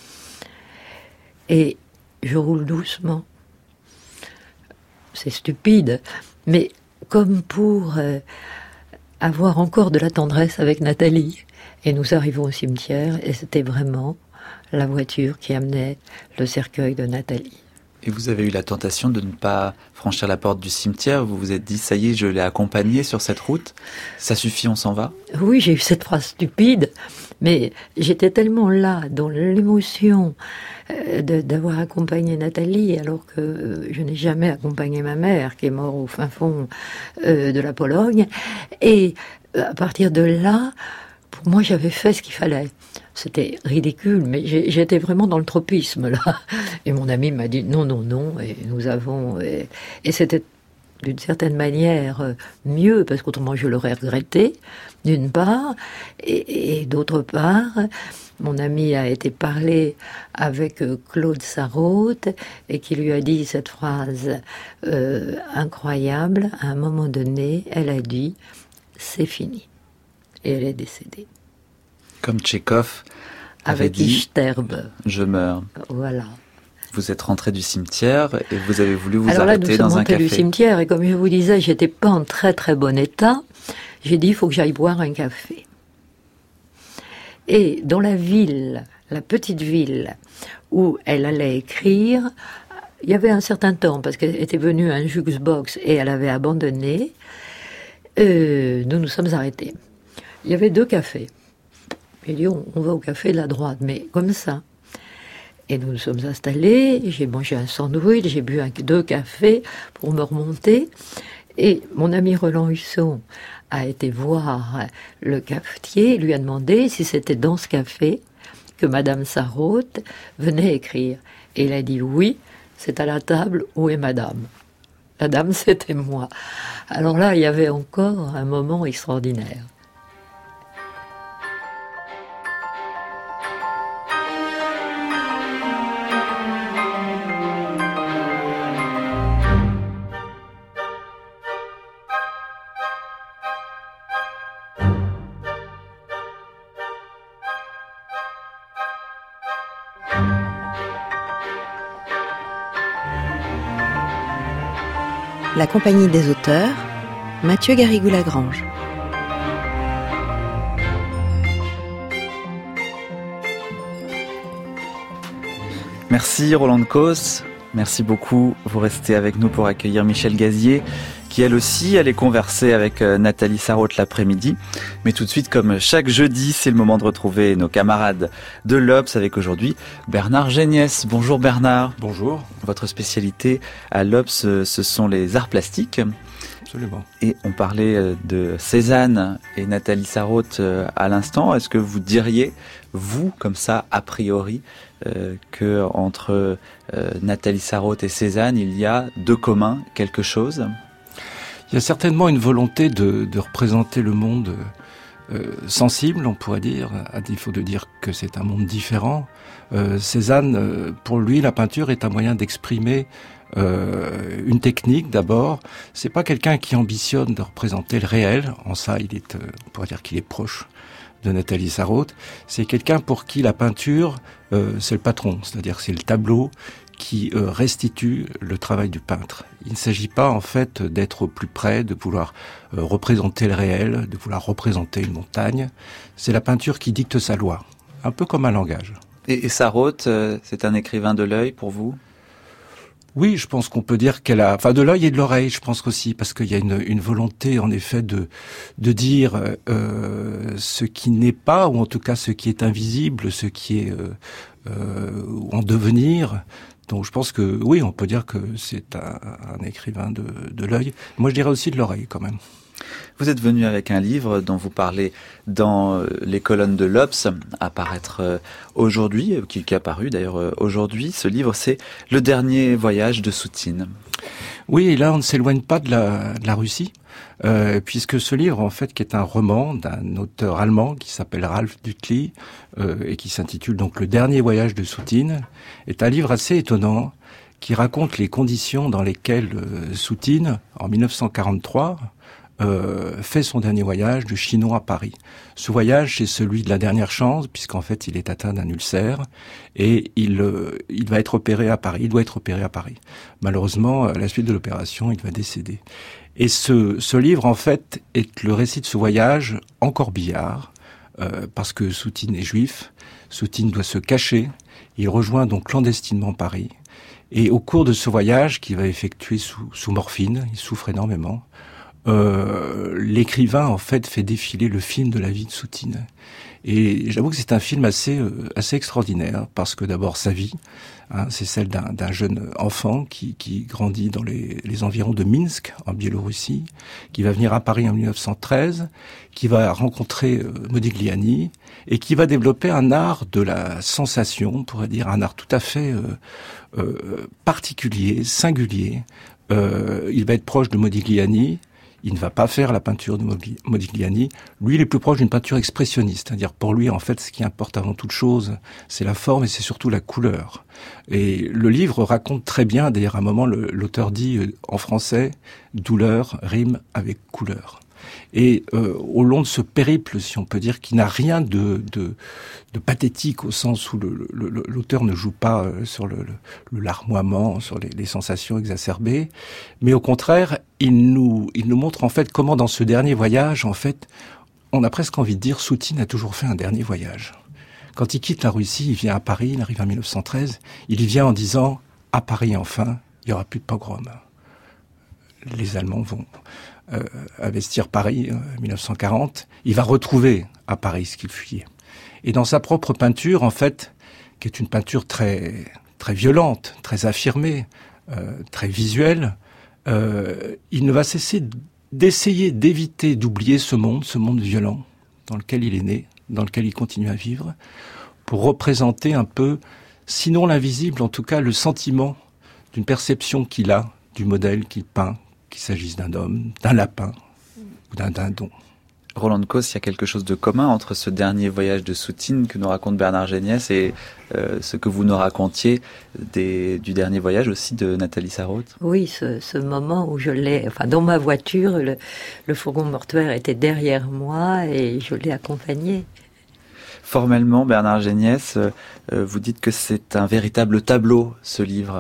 S4: Et je roule doucement. C'est stupide, mais comme pour euh, avoir encore de la tendresse avec Nathalie. Et nous arrivons au cimetière, et c'était vraiment la voiture qui amenait le cercueil de Nathalie.
S2: Et vous avez eu la tentation de ne pas franchir la porte du cimetière? Vous vous êtes dit, ça y est, je l'ai accompagnée sur cette route, ça suffit, on s'en va?
S4: Oui, j'ai eu cette phrase stupide, mais j'étais tellement là, dans l'émotion euh, de, d'avoir accompagné Nathalie, alors que euh, je n'ai jamais accompagné ma mère, qui est morte au fin fond euh, de la Pologne. Et euh, à partir de là, pour moi, j'avais fait ce qu'il fallait. C'était ridicule, mais j'étais vraiment dans le tropisme, là. Et mon ami m'a dit non, non, non, et nous avons... Et, et c'était d'une certaine manière mieux, parce qu'autrement je l'aurais regretté, d'une part, et, et d'autre part, mon ami a été parler avec Claude Sarraute, et qui lui a dit cette phrase euh, incroyable. À un moment donné, elle a dit « c'est fini ». Et elle est décédée.
S2: Comme Tchekhov avait
S4: avec
S2: dit,
S4: Ichterbe.
S2: Je meurs.
S4: Voilà.
S2: Vous êtes rentré du cimetière et vous avez voulu vous
S4: Alors là,
S2: arrêter
S4: nous
S2: dans
S4: sommes
S2: un café.
S4: du cimetière et comme je vous disais, j'étais pas en très très bon état. J'ai dit, il faut que j'aille boire un café. Et dans la ville, la petite ville où elle allait écrire, il y avait un certain temps, parce qu'elle était venue à un jukebox et elle avait abandonné, euh, nous nous sommes arrêtés. Il y avait deux cafés. J'ai dit, on, on va au café de la droite, mais comme ça. Et nous nous sommes installés, j'ai mangé un sandwich, j'ai bu un, deux cafés pour me remonter. Et mon ami Roland Husson a été voir le cafetier, lui a demandé si c'était dans ce café que Madame Sarraute venait écrire. Et il a dit oui, c'est à la table, où est Madame? La dame, c'était moi. Alors là, il y avait encore un moment extraordinaire.
S1: La Compagnie des auteurs, Mathieu Garrigou-Lagrange.
S2: Merci Roland de Causse, merci beaucoup. Vous restez avec nous pour accueillir Michel Gazier, qui elle aussi allait converser avec Nathalie Sarraute l'après-midi. Mais tout de suite, comme chaque jeudi, c'est le moment de retrouver nos camarades de l'Obs avec aujourd'hui Bernard Géniès. Bonjour Bernard.
S5: Bonjour.
S2: Votre spécialité à l'Obs, ce sont les arts plastiques.
S5: Absolument. Et
S2: on parlait de Cézanne et Nathalie Sarraute à l'instant. Est-ce que vous diriez, vous, comme ça, a priori, euh, que entre euh, Nathalie Sarraute et Cézanne, il y a de commun quelque chose ?
S5: Il y a certainement une volonté de, de représenter le monde euh, sensible, on pourrait dire, à défaut de dire que c'est un monde différent. Euh, Cézanne, euh, pour lui, la peinture est un moyen d'exprimer euh, une technique d'abord. C'est pas quelqu'un qui ambitionne de représenter le réel. En ça, il est, euh, on pourrait dire qu'il est proche de Nathalie Sarraute. C'est quelqu'un pour qui la peinture, euh, c'est le patron, c'est-à-dire c'est le tableau qui euh, restitue le travail du peintre. Il ne s'agit pas en fait d'être au plus près, de vouloir euh, représenter le réel, de vouloir représenter une montagne. C'est la peinture qui dicte sa loi, un peu comme un langage.
S2: Et, et Sarraute, euh, c'est un écrivain de l'œil pour vous ?
S5: Oui, je pense qu'on peut dire qu'elle a, enfin, de l'œil et de l'oreille, je pense aussi, parce qu'il y a une, une volonté, en effet, de de dire euh, ce qui n'est pas, ou en tout cas ce qui est invisible, ce qui est euh, euh, en devenir. Donc, je pense que oui, on peut dire que c'est un, un écrivain de, de l'œil. Moi, je dirais aussi de l'oreille, quand même.
S2: Vous êtes venu avec un livre dont vous parlez dans les colonnes de l'Obs, à paraître aujourd'hui, qui est apparu d'ailleurs aujourd'hui. Ce livre, c'est Le dernier voyage de Soutine.
S5: Oui, et là, on ne s'éloigne pas de la, de la Russie, euh, puisque ce livre, en fait, qui est un roman d'un auteur allemand qui s'appelle Ralph Düttli, euh, et qui s'intitule donc Le dernier voyage de Soutine, est un livre assez étonnant, qui raconte les conditions dans lesquelles euh, Soutine, en mille neuf cent quarante-trois, euh, fait son dernier voyage de Chinon à Paris. Ce voyage, c'est celui de la dernière chance, puisqu'en fait, il est atteint d'un ulcère et il, euh, il va être opéré à Paris. Il doit être opéré à Paris. Malheureusement, à la suite de l'opération, il va décéder. Et ce, ce livre, en fait, est le récit de ce voyage en corbillard, euh, parce que Soutine est juif. Soutine doit se cacher. Il rejoint donc clandestinement Paris. Et au cours de ce voyage, qu'il va effectuer sous, sous morphine, il souffre énormément, euh, l'écrivain, en fait, fait défiler le film de la vie de Soutine. Et j'avoue que c'est un film assez euh, assez extraordinaire, parce que d'abord, sa vie, hein, c'est celle d'un, d'un jeune enfant qui, qui grandit dans les, les environs de Minsk, en Biélorussie, qui va venir à Paris en mille neuf cent treize, qui va rencontrer euh, Modigliani, et qui va développer un art de la sensation, on pourrait dire, un art tout à fait euh, euh, particulier, singulier. Euh, il va être proche de Modigliani. Il ne va pas faire la peinture de Modigliani. Lui, il est plus proche d'une peinture expressionniste. C'est-à-dire, pour lui, en fait, ce qui importe avant toute chose, c'est la forme et c'est surtout la couleur. Et le livre raconte très bien, d'ailleurs, à un moment, le, l'auteur dit, euh, en français, douleur rime avec couleur. Et euh, au long de ce périple, si on peut dire, qui n'a rien de, de, de pathétique, au sens où le, le, l'auteur ne joue pas euh, sur le, le, le larmoiement, sur les, les sensations exacerbées, mais au contraire, il nous, il nous montre en fait comment dans ce dernier voyage, en fait, on a presque envie de dire, Soutine a toujours fait un dernier voyage. Quand il quitte la Russie, il vient à Paris, il arrive en mille neuf cent treize, il y vient en disant, à Paris enfin, il n'y aura plus de pogrom. Les Allemands vont euh, investir Paris en euh, mille neuf cent quarante. Il va retrouver à Paris ce qu'il fuyait. Et dans sa propre peinture, en fait, qui est une peinture très très violente, très affirmée, euh, très visuelle, euh, il ne va cesser d'essayer d'éviter d'oublier ce monde, ce monde violent dans lequel il est né, dans lequel il continue à vivre, pour représenter un peu, sinon l'invisible, en tout cas le sentiment d'une perception qu'il a du modèle qu'il peint, qu'il s'agisse d'un homme, d'un lapin ou d'un dindon.
S2: Roland de Caus, il y a quelque chose de commun entre ce dernier voyage de Soutine que nous raconte Bernard Géniès et euh, ce que vous nous racontiez des, du dernier voyage aussi de Nathalie Sarraute.
S4: Oui, ce, ce moment où je l'ai, enfin dans ma voiture, le, le fourgon mortuaire était derrière moi et je l'ai accompagné.
S2: Formellement, Bernard Géniès, euh, vous dites que c'est un véritable tableau, ce livre.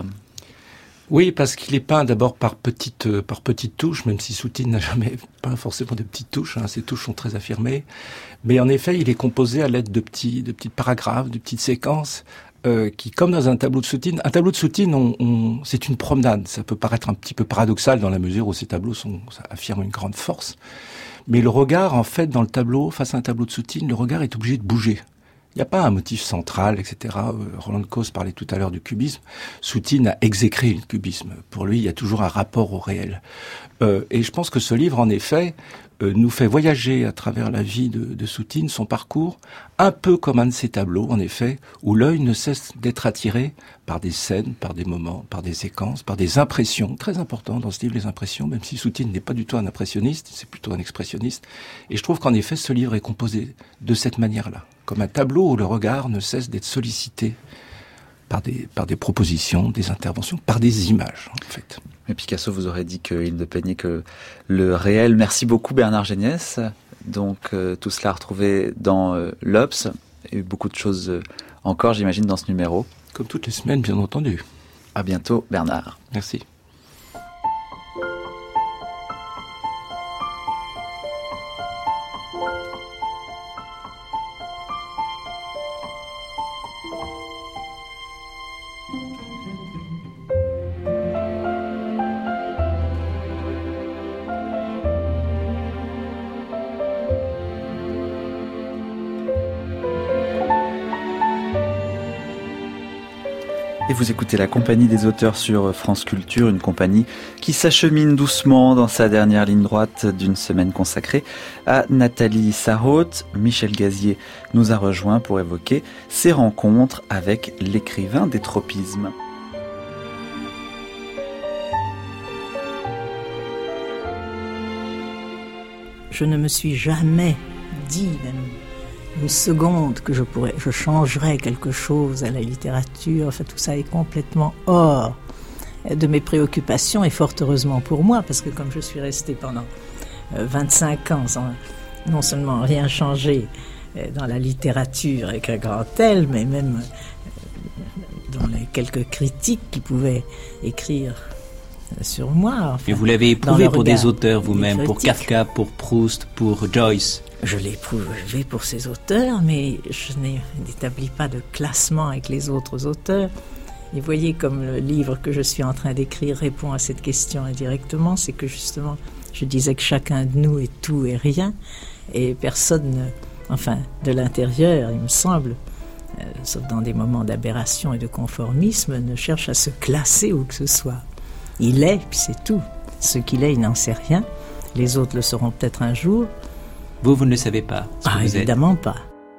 S5: Oui, parce qu'il est peint d'abord par petites euh, par petites touches, même si Soutine n'a jamais peint forcément de petites touches. Hein, ses touches sont très affirmées, mais en effet, il est composé à l'aide de petits de petites paragraphes, de petites séquences euh, qui, comme dans un tableau de Soutine, un tableau de Soutine, on, on, c'est une promenade. Ça peut paraître un petit peu paradoxal dans la mesure où ces tableaux sont, ça affirme une grande force, mais le regard, en fait, dans le tableau, face à un tableau de Soutine, le regard est obligé de bouger. Il n'y a pas un motif central, et cetera. Roland de Caus parlait tout à l'heure du cubisme. Soutine a exécré le cubisme. Pour lui, il y a toujours un rapport au réel. Euh, et je pense que ce livre, en effet, euh, nous fait voyager à travers la vie de, de Soutine, son parcours, un peu comme un de ces tableaux, en effet, où l'œil ne cesse d'être attiré par des scènes, par des moments, par des séquences, par des impressions. Très important dans ce livre, les impressions, même si Soutine n'est pas du tout un impressionniste, c'est plutôt un expressionniste. Et je trouve qu'en effet, ce livre est composé de cette manière-là, comme un tableau où le regard ne cesse d'être sollicité par des, par des propositions, des interventions, par des images, en fait.
S2: Mais Picasso vous aurait dit qu'il ne peignait que le réel. Merci beaucoup Bernard Géniès. Donc euh, tout cela retrouvé dans euh, l'Obs et beaucoup de choses euh, encore, j'imagine, dans ce numéro.
S5: Comme toutes les semaines, bien entendu.
S2: À bientôt Bernard.
S5: Merci.
S2: Et vous écoutez la compagnie des auteurs sur France Culture, une compagnie qui s'achemine doucement dans sa dernière ligne droite d'une semaine consacrée à Nathalie Sarraute. Michel Gazier nous a rejoint pour évoquer ses rencontres avec l'écrivain des tropismes.
S3: Je ne me suis jamais dit, même une seconde, que je pourrais, je changerais quelque chose à la littérature. Enfin, tout ça est complètement hors de mes préoccupations, et fort heureusement pour moi, parce que comme je suis restée pendant vingt-cinq ans sans non seulement rien changer dans la littérature avec un grand L, mais même dans les quelques critiques qui pouvaient écrire sur moi. Enfin,
S6: et vous l'avez éprouvé pour des auteurs vous-même, pour Kafka, pour Proust, pour Joyce.
S3: Je l'ai éprouvé pour ces auteurs, mais je n'établis pas de classement avec les autres auteurs. Et voyez comme le livre que je suis en train d'écrire répond à cette question indirectement, c'est que justement, je disais que chacun de nous est tout et rien, et personne, enfin, de l'intérieur, il me semble, euh, sauf dans des moments d'aberration et de conformisme, ne cherche à se classer où que ce soit. Il est, puis c'est tout. Ce qu'il est, il n'en sait rien. Les autres le sauront peut-être un jour.
S6: Vous, vous ne le savez pas. Ce
S3: Ah,
S6: que vous
S3: évidemment pas.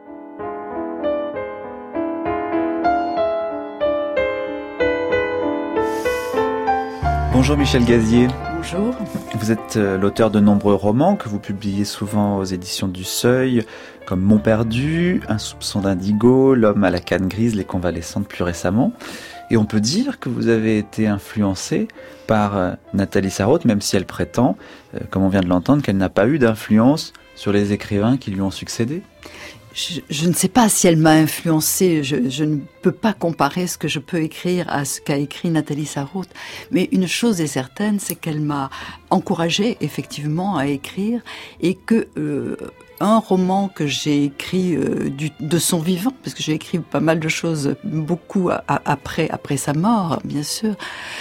S2: Bonjour Michel Gazier.
S7: Bonjour.
S2: Vous êtes l'auteur de nombreux romans que vous publiez souvent aux éditions du Seuil, comme Mon perdu, Un soupçon d'indigo, L'homme à la canne grise, Les convalescentes plus récemment. Et on peut dire que vous avez été influencé par Nathalie Sarraute, même si elle prétend, comme on vient de l'entendre, qu'elle n'a pas eu d'influence sur les écrivains qui lui ont succédé.
S7: Je, je ne sais pas si elle m'a influencée, je, je ne peux pas comparer ce que je peux écrire à ce qu'a écrit Nathalie Sarraute, mais une chose est certaine, c'est qu'elle m'a encouragée effectivement à écrire, et que euh, un roman que j'ai écrit euh, du, de son vivant, parce que j'ai écrit pas mal de choses, beaucoup a, a, après après sa mort, bien sûr.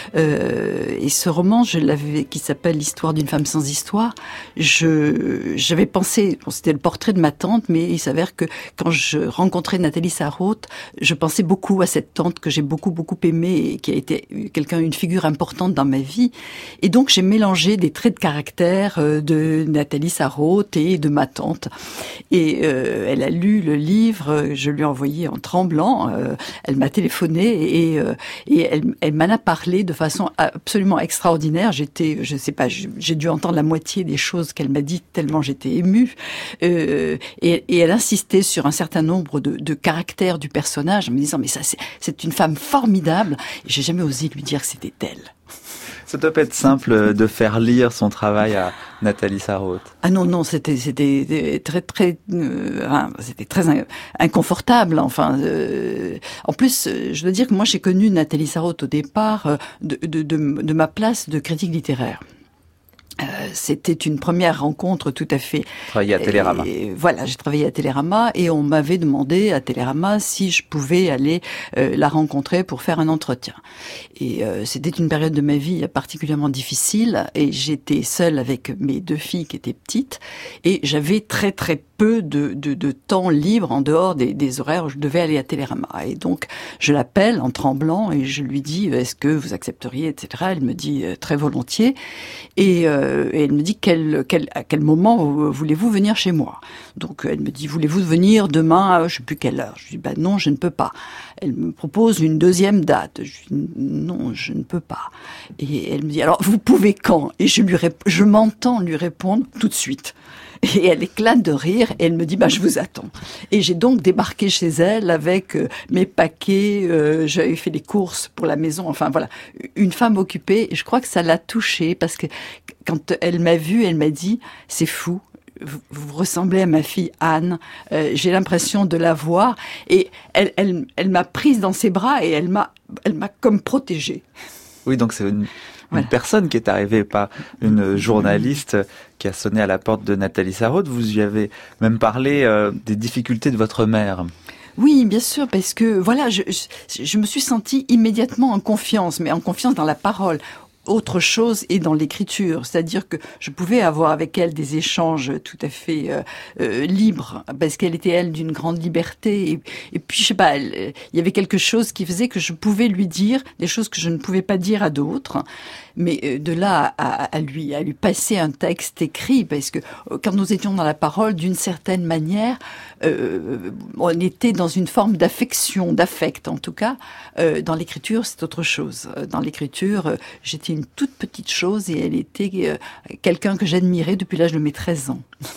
S7: Euh, et ce roman, je l'avais, qui s'appelle L'histoire d'une femme sans histoire. Je j'avais pensé, bon, c'était le portrait de ma tante, mais il s'avère que quand je rencontrais Nathalie Sarraute, je pensais beaucoup à cette tante que j'ai beaucoup beaucoup aimée et qui a été quelqu'un, une figure importante dans ma vie. Et donc j'ai mélangé des traits de caractère de Nathalie Sarraute et de ma tante. Et euh, elle a lu le livre, je lui ai envoyé en tremblant, euh, elle m'a téléphoné et, euh, et elle, elle m'en a parlé de façon absolument extraordinaire. J'étais, je sais pas, j'ai dû entendre la moitié des choses qu'elle m'a dites tellement j'étais émue. Euh, et, et elle insistait sur un certain nombre de, de caractères du personnage en me disant mais ça c'est, c'est une femme formidable. Et j'ai jamais osé lui dire que c'était elle.
S2: Ça doit pas être simple de faire lire son travail à Nathalie Sarraute.
S7: Ah non, non, c'était, c'était très, très, euh, c'était très inconfortable. Enfin, euh, en plus, je dois dire que moi, j'ai connu Nathalie Sarraute au départ de, de, de, de ma place de critique littéraire. Euh, c'était une première rencontre tout à fait.
S2: Travaillé à Télérama.
S7: Et, voilà, j'ai travaillé à Télérama et on m'avait demandé à Télérama si je pouvais aller euh, la rencontrer pour faire un entretien. Et euh, c'était une période de ma vie particulièrement difficile et j'étais seule avec mes deux filles qui étaient petites et j'avais très très peu de, de, de temps libre en dehors des, des horaires où je devais aller à Télérama. Et donc, je l'appelle en tremblant et je lui dis « Est-ce que vous accepteriez ?» et cetera. Elle me dit euh, « Très volontiers ». Et, euh, et elle me dit quel, quel, « À quel moment voulez-vous venir chez moi ?» Donc, elle me dit « Voulez-vous venir demain à je ne sais plus quelle heure ?» Je dis bah, « Non, je ne peux pas. » Elle me propose une deuxième date. Je dis « Non, je ne peux pas. » Et elle me dit « Alors, vous pouvez quand ?» Et je lui rép- je m'entends lui répondre tout de suite. Et elle éclate de rire et elle me dit bah je vous attends. Et j'ai donc débarqué chez elle avec euh, mes paquets, euh, j'avais fait les courses pour la maison, enfin voilà, une femme occupée. Et je crois que ça l'a touchée parce que quand elle m'a vue, elle m'a dit c'est fou. Vous, vous ressemblez à ma fille Anne. Euh, j'ai l'impression de la voir et elle, elle, elle m'a prise dans ses bras et elle m'a, elle m'a comme protégée.
S2: Oui, donc c'est une, une
S7: voilà.
S2: personne qui est arrivée, pas une journaliste qui a sonné à la porte de Nathalie Sarraute. Vous lui avez même parlé euh, des difficultés de votre mère.
S7: Oui, bien sûr, parce que voilà, je, je, je me suis sentie immédiatement en confiance, mais en confiance dans la parole. Autre chose est dans l'écriture, c'est-à-dire que je pouvais avoir avec elle des échanges tout à fait euh, euh, libres, parce qu'elle était elle d'une grande liberté, et, et puis je sais pas, elle, il y avait quelque chose qui faisait que je pouvais lui dire des choses que je ne pouvais pas dire à d'autres, mais euh, de là à, à lui à lui passer un texte écrit, parce que euh, quand nous étions dans la parole, d'une certaine manière, euh, on était dans une forme d'affection, d'affect en tout cas. Euh, dans l'écriture, c'est autre chose. Dans l'écriture, euh, j'étais une toute petite chose et elle était euh, quelqu'un que j'admirais depuis l'âge de mes treize ans.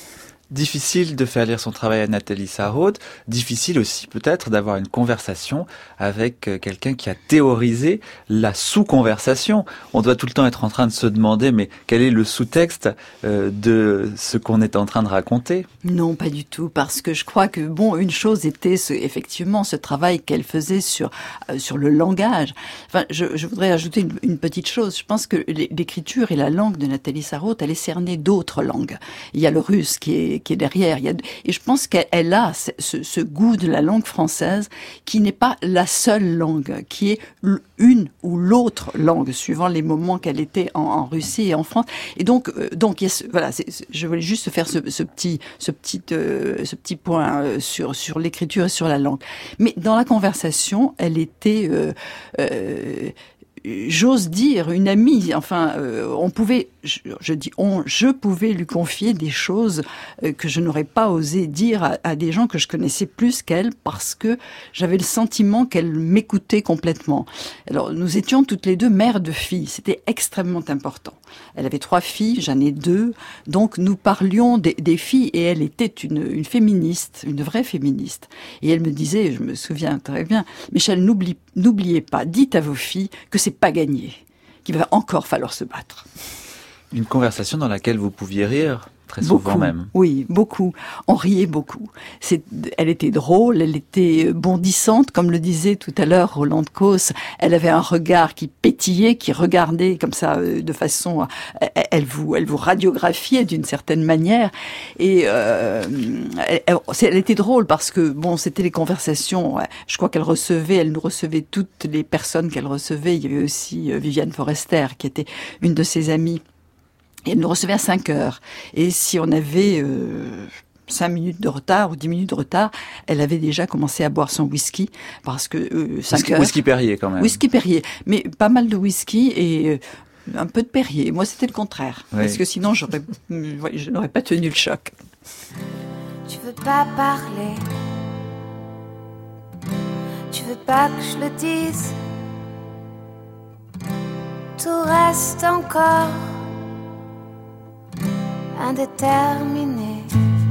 S2: Difficile de faire lire son travail à Nathalie Sarraute, difficile aussi peut-être d'avoir une conversation avec quelqu'un qui a théorisé la sous-conversation. On doit tout le temps être en train de se demander, mais quel est le sous-texte euh, de ce qu'on est en train de raconter ?
S7: Non, pas du tout, parce que je crois que, bon, une chose était ce, effectivement ce travail qu'elle faisait sur euh, sur le langage. Enfin, je, je voudrais ajouter une, une petite chose. Je pense que l'écriture et la langue de Nathalie Sarraute, elle est cernée d'autres langues. Il y a le russe qui est qui est derrière. Il y a, et je pense qu'elle a ce, ce goût de la langue française qui n'est pas la seule langue, qui est une ou l'autre langue, suivant les moments qu'elle était en, en Russie et en France. Et donc, euh, donc il y a ce, voilà, c'est, je voulais juste faire ce, ce petit, ce petit, euh, ce petit point euh, sur sur l'écriture et sur la langue. Mais dans la conversation, elle était euh, euh, j'ose dire, une amie, enfin, euh, on pouvait, je, je dis on, je pouvais lui confier des choses euh, que je n'aurais pas osé dire à, à des gens que je connaissais plus qu'elle, parce que j'avais le sentiment qu'elle m'écoutait complètement. Alors, nous étions toutes les deux mères de filles, c'était extrêmement important. Elle avait trois filles, j'en ai deux, donc nous parlions des, des filles, et elle était une, une féministe, une vraie féministe. Et elle me disait, je me souviens très bien, Michel, n'oublie, n'oubliez pas, dites à vos filles que c'est pas gagné, qu'il va encore falloir se battre.
S2: Une conversation dans laquelle vous pouviez rire, très souvent
S7: beaucoup,
S2: même.
S7: Oui, beaucoup. On riait beaucoup. C'est, elle était drôle, elle était bondissante, comme le disait tout à l'heure Roland de Causse. Elle avait un regard qui pétillait, qui regardait comme ça, de façon, elle vous, elle vous radiographiait d'une certaine manière. Et euh, elle, elle était drôle parce que bon, c'était les conversations. Je crois qu'elle recevait, elle nous recevait toutes les personnes qu'elle recevait. Il y avait aussi Viviane Forester, qui était une de ses amies. Et elle nous recevait à cinq heures. Et si on avait euh, cinq minutes de retard ou dix minutes de retard, elle avait déjà commencé à boire son whisky. Parce que euh, cinq
S2: whisky,
S7: heures...
S2: Whisky Perrier, quand même.
S7: Whisky Perrier. Mais pas mal de whisky et euh, un peu de Perrier. Moi, c'était le contraire. Oui. Parce que sinon, j'aurais, je n'aurais pas tenu le choc.
S8: Tu veux pas parler. Tu veux pas que je le dise. Tout reste encore indéterminé.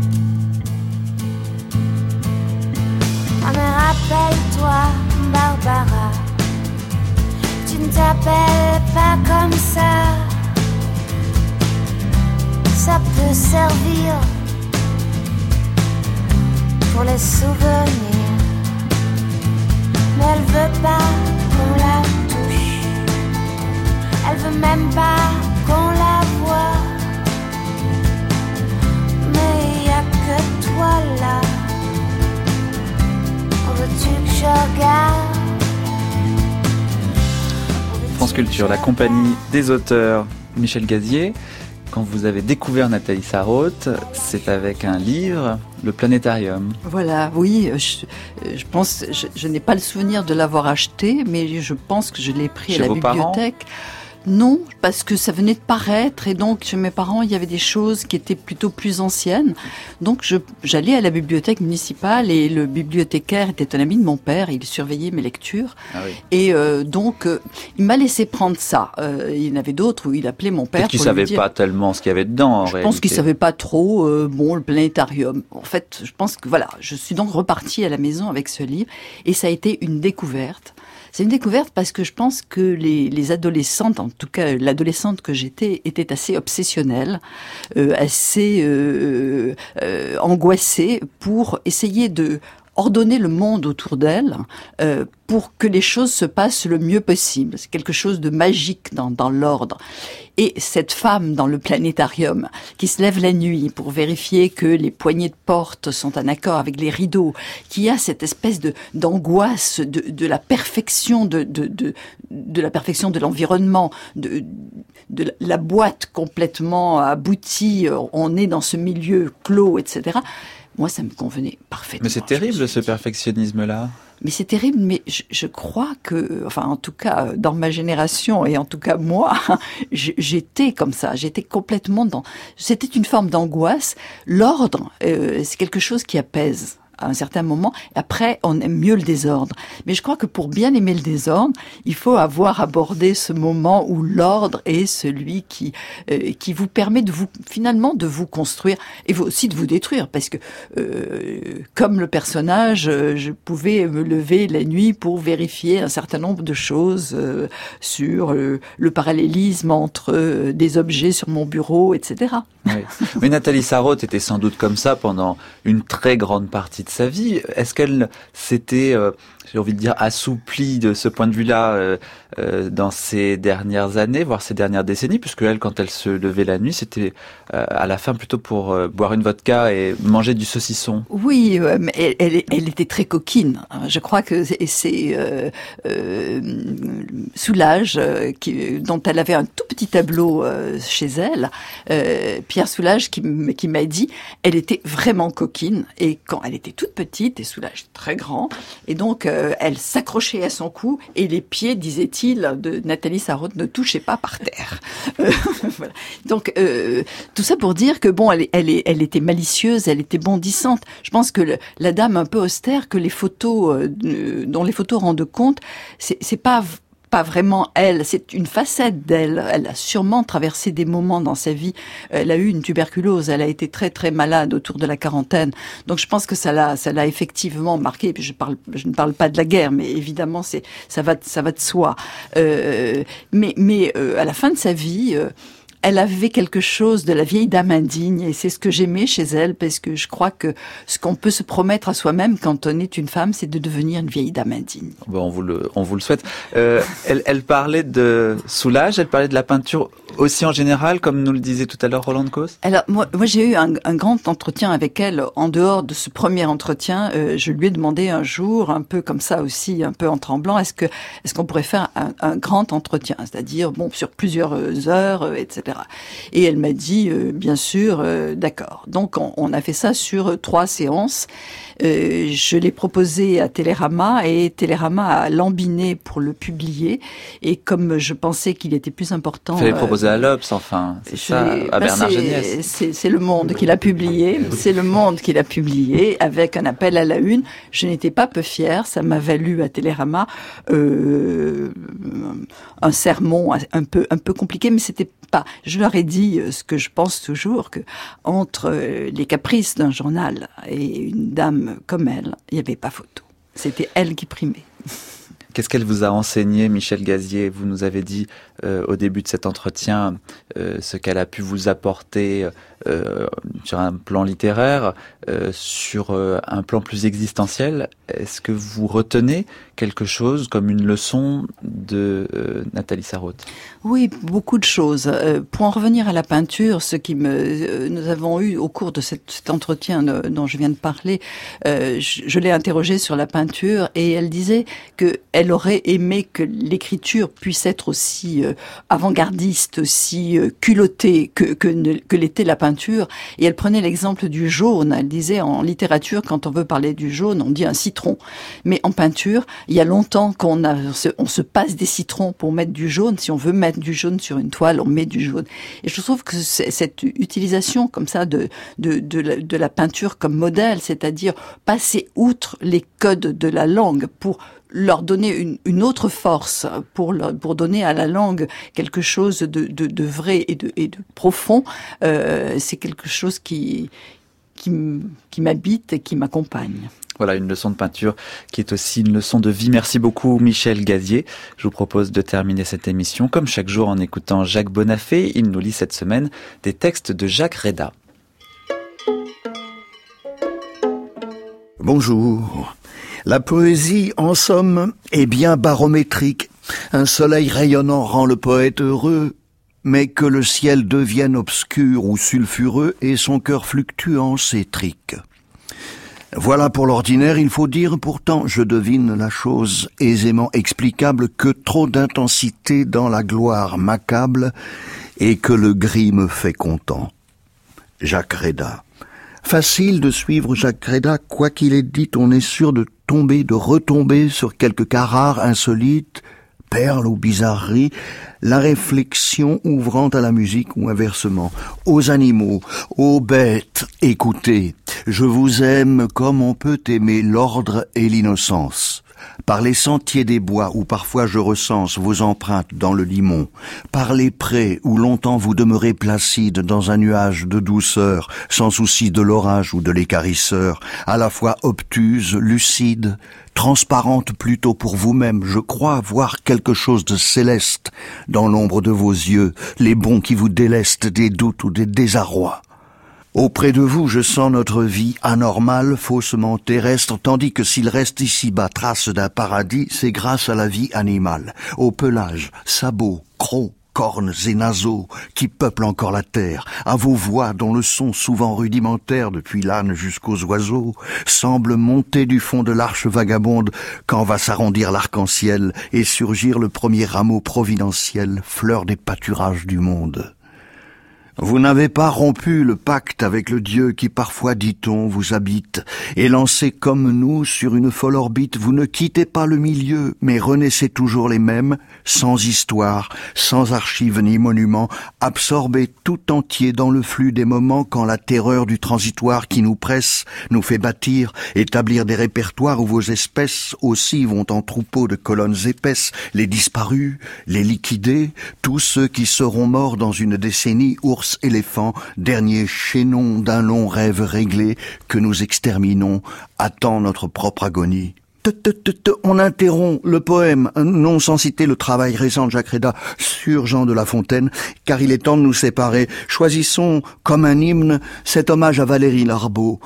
S8: Ah mais rappelle-toi, Barbara, tu ne t'appelles pas comme ça. Ça peut servir pour les souvenirs, mais elle veut pas qu'on la touche. Elle veut même pas qu'on la voie. Mais y a que toi là. Veux-tu que je regarde?
S2: France Culture, la compagnie des auteurs Michel Gazier. Quand vous avez découvert Nathalie Sarraute, c'est avec un livre, Le Planétarium.
S7: Voilà, oui, je, je pense, je, je n'ai pas le souvenir de l'avoir acheté, mais je pense que je l'ai pris
S2: Chez
S7: à la
S2: vos
S7: bibliothèque.
S2: Parents?
S7: Non, parce que ça venait de paraître et donc chez mes parents il y avait des choses qui étaient plutôt plus anciennes. Donc je, j'allais à la bibliothèque municipale et le bibliothécaire était un ami de mon père, il surveillait mes lectures.
S2: Ah oui.
S7: Et euh, donc euh, il m'a laissé prendre ça. Euh, il y en avait d'autres où il appelait mon père.
S2: Peut-être qu'il
S7: pour
S2: savait
S7: lui dire...
S2: pas tellement ce qu'il y avait dedans en
S7: je
S2: réalité.
S7: Je pense qu'il savait pas trop. Euh, bon, le planétarium. En fait, je pense que voilà, je suis donc repartie à la maison avec ce livre et ça a été une découverte. C'est une découverte parce que je pense que les, les adolescentes, en tout cas l'adolescente que j'étais, était assez obsessionnelle, euh, assez euh, euh, angoissée pour essayer de ordonner le monde autour d'elle euh, pour que les choses se passent le mieux possible. C'est quelque chose de magique dans, dans l'ordre. Et cette femme dans le planétarium qui se lève la nuit pour vérifier que les poignées de porte sont en accord avec les rideaux, qui a cette espèce de d'angoisse de, de la perfection de, de, de, de la perfection de l'environnement, de, de la boîte complètement aboutie, on est dans ce milieu clos, et cetera. Moi, ça me convenait parfaitement.
S2: Mais c'est terrible, ce perfectionnisme-là.
S7: Mais c'est terrible, mais je, je crois que, enfin, en tout cas, dans ma génération, et en tout cas, moi, j'étais comme ça. J'étais complètement dans... C'était une forme d'angoisse. L'ordre, euh, c'est quelque chose qui apaise. à un certain moment. Après, on aime mieux le désordre. Mais je crois que pour bien aimer le désordre, il faut avoir abordé ce moment où l'ordre est celui qui euh, qui vous permet de vous finalement de vous construire et aussi de vous détruire, parce que euh, comme le personnage, euh, je pouvais me lever la nuit pour vérifier un certain nombre de choses euh, sur euh, le parallélisme entre euh, des objets sur mon bureau, et cetera.
S2: Oui. Mais Nathalie Sarraute était sans doute comme ça pendant une très grande partie de sa vie. Est-ce qu'elle s'était, euh, j'ai envie de dire, assouplie de ce point de vue-là euh, euh, dans ces dernières années, voire ces dernières décennies, puisque elle, quand elle se levait la nuit, c'était euh, à la fin plutôt pour euh, boire une vodka et manger du saucisson.
S7: Oui, euh, mais elle, elle, elle était très coquine. Je crois que c'est, c'est euh, euh, Soulages, euh, qui, dont elle avait un tout petit tableau euh, chez elle, euh, Pierre Soulages, qui, qui m'a dit, elle était vraiment coquine, et quand elle était toute petite, et Soulages très grand, et donc euh, elle s'accrochait à son cou, et les pieds, disait-il, de Nathalie Sarraute ne touchaient pas par terre. Euh, voilà. Donc euh, tout ça pour dire que bon, elle, elle, elle était malicieuse, elle était bondissante. Je pense que le, la dame un peu austère, que les photos, euh, dont les photos rendent compte, c'est, c'est pas pas vraiment elle, c'est une facette d'elle. Elle a sûrement traversé des moments dans sa vie. Elle a eu une tuberculose, elle a été très très malade autour de la quarantaine. Donc je pense que ça l'a, ça l'a effectivement marqué. Et puis je parle, je ne parle pas de la guerre, mais évidemment c'est, ça va, ça va de soi. Euh, mais mais euh, à la fin de sa vie. Euh, Elle avait quelque chose de la vieille dame indigne, et c'est ce que j'aimais chez elle, parce que je crois que ce qu'on peut se promettre à soi-même quand on est une femme, c'est de devenir une vieille dame indigne.
S2: Bon, on vous le, on vous le souhaite. Euh, elle, elle parlait de Soulages, elle parlait de la peinture aussi en général, comme nous le disait tout à l'heure Roland Cos.
S7: Alors moi, moi j'ai eu un, un grand entretien avec elle. En dehors de ce premier entretien, euh, je lui ai demandé un jour, un peu comme ça aussi, un peu en tremblant, est-ce que, est-ce qu'on pourrait faire un, un grand entretien, c'est-à-dire bon sur plusieurs heures, euh, et cetera. Et elle m'a dit, euh, bien sûr, euh, d'accord. Donc, on, on a fait ça sur trois séances. Euh, je l'ai proposé à Télérama et Télérama a lambiné pour le publier. Et comme je pensais qu'il était plus important...
S2: Il fallait le proposer euh, à l'Obs, enfin, c'est ça, à
S7: bah
S2: Bernard
S7: c'est,
S2: Geniès.
S7: C'est, c'est Le Monde qui l'a publié. C'est Le Monde qui l'a publié avec un appel à la une. Je n'étais pas peu fière. Ça m'a valu à Télérama euh, un sermon un peu, un peu compliqué, mais c'était pas. Je leur ai dit ce que je pense toujours, que entre les caprices d'un journal et une dame comme elle, il n'y avait pas photo. C'était elle qui primait.
S2: Qu'est-ce qu'elle vous a enseigné, Michel Gazier? Vous nous avez dit euh, au début de cet entretien euh, ce qu'elle a pu vous apporter euh, sur un plan littéraire, euh, sur euh, un plan plus existentiel. Est-ce que vous retenez quelque chose comme une leçon de euh, Nathalie Sarraute?
S7: Oui, beaucoup de choses. Euh, pour en revenir à la peinture, ce qui me, euh, nous avons eu au cours de cet, cet entretien de, dont je viens de parler, euh, je, je l'ai interrogée sur la peinture et elle disait que elle aurait aimé que l'écriture puisse être aussi euh, avant-gardiste, aussi euh, culottée que, que, ne, que l'était la peinture. Et elle prenait l'exemple du jaune. Elle disait en littérature, quand on veut parler du jaune, on dit un citron. Mais en peinture, il y a longtemps qu'on a, on se passe des citrons pour mettre du jaune. Si on veut mettre du jaune sur une toile, on met du jaune. Et je trouve que cette utilisation comme ça de, de, de, la, de la peinture comme modèle, c'est-à-dire passer outre les codes de la langue pour leur donner une, une autre force, pour, leur, pour donner à la langue quelque chose de, de, de vrai et de, et de profond, euh, c'est quelque chose qui, qui, qui m'habite et qui m'accompagne.
S2: Voilà, une leçon de peinture qui est aussi une leçon de vie. Merci beaucoup, Michel Gazier. Je vous propose de terminer cette émission, comme chaque jour, en écoutant Jacques Bonafé. Il nous lit cette semaine des textes de Jacques Reda.
S9: Bonjour. La poésie, en somme, est bien barométrique. Un soleil rayonnant rend le poète heureux, mais que le ciel devienne obscur ou sulfureux et son cœur fluctuant s'étrique. Voilà pour l'ordinaire, il faut dire pourtant, je devine la chose aisément explicable, que trop d'intensité dans la gloire m'accable et que le gris me fait content. Jacques Reda. Facile de suivre Jacques Reda, quoi qu'il ait dit, on est sûr de tomber, de retomber sur quelque cas rare, insolite, perles ou bizarreries, la réflexion ouvrant à la musique ou inversement, aux animaux, aux bêtes, écoutez, je vous aime comme on peut aimer l'ordre et l'innocence. Par les sentiers des bois où parfois je recense vos empreintes dans le limon, par les prés où longtemps vous demeurez placide dans un nuage de douceur, sans souci de l'orage ou de l'écarisseur, à la fois obtuse, lucide, transparente plutôt pour vous-même, je crois voir quelque chose de céleste dans l'ombre de vos yeux, les bons qui vous délestent des doutes ou des désarrois. Auprès de vous, je sens notre vie anormale, faussement terrestre, tandis que s'il reste ici-bas trace d'un paradis, c'est grâce à la vie animale, au pelage, sabots, crocs, cornes et naseaux qui peuplent encore la terre, à vos voix dont le son souvent rudimentaire depuis l'âne jusqu'aux oiseaux semble monter du fond de l'arche vagabonde quand va s'arrondir l'arc-en-ciel et surgir le premier rameau providentiel, fleur des pâturages du monde. Vous n'avez pas rompu le pacte avec le Dieu qui parfois, dit-on, vous habite, et lancé comme nous sur une folle orbite, vous ne quittez pas le milieu, mais renaissez toujours les mêmes, sans histoire, sans archives ni monuments, absorbés tout entier dans le flux des moments quand la terreur du transitoire qui nous presse nous fait bâtir, établir des répertoires où vos espèces aussi vont en troupeaux de colonnes épaisses, les disparus, les liquidés, tous ceux qui seront morts dans une décennie, ours éléphant, dernier chaînon d'un long rêve réglé que nous exterminons, attend notre propre agonie. On interrompt le poème, non sans citer le travail récent de Jacques Réda sur Jean de La Fontaine, car il est temps de nous séparer. Choisissons comme un hymne cet hommage à Valérie Larbaud.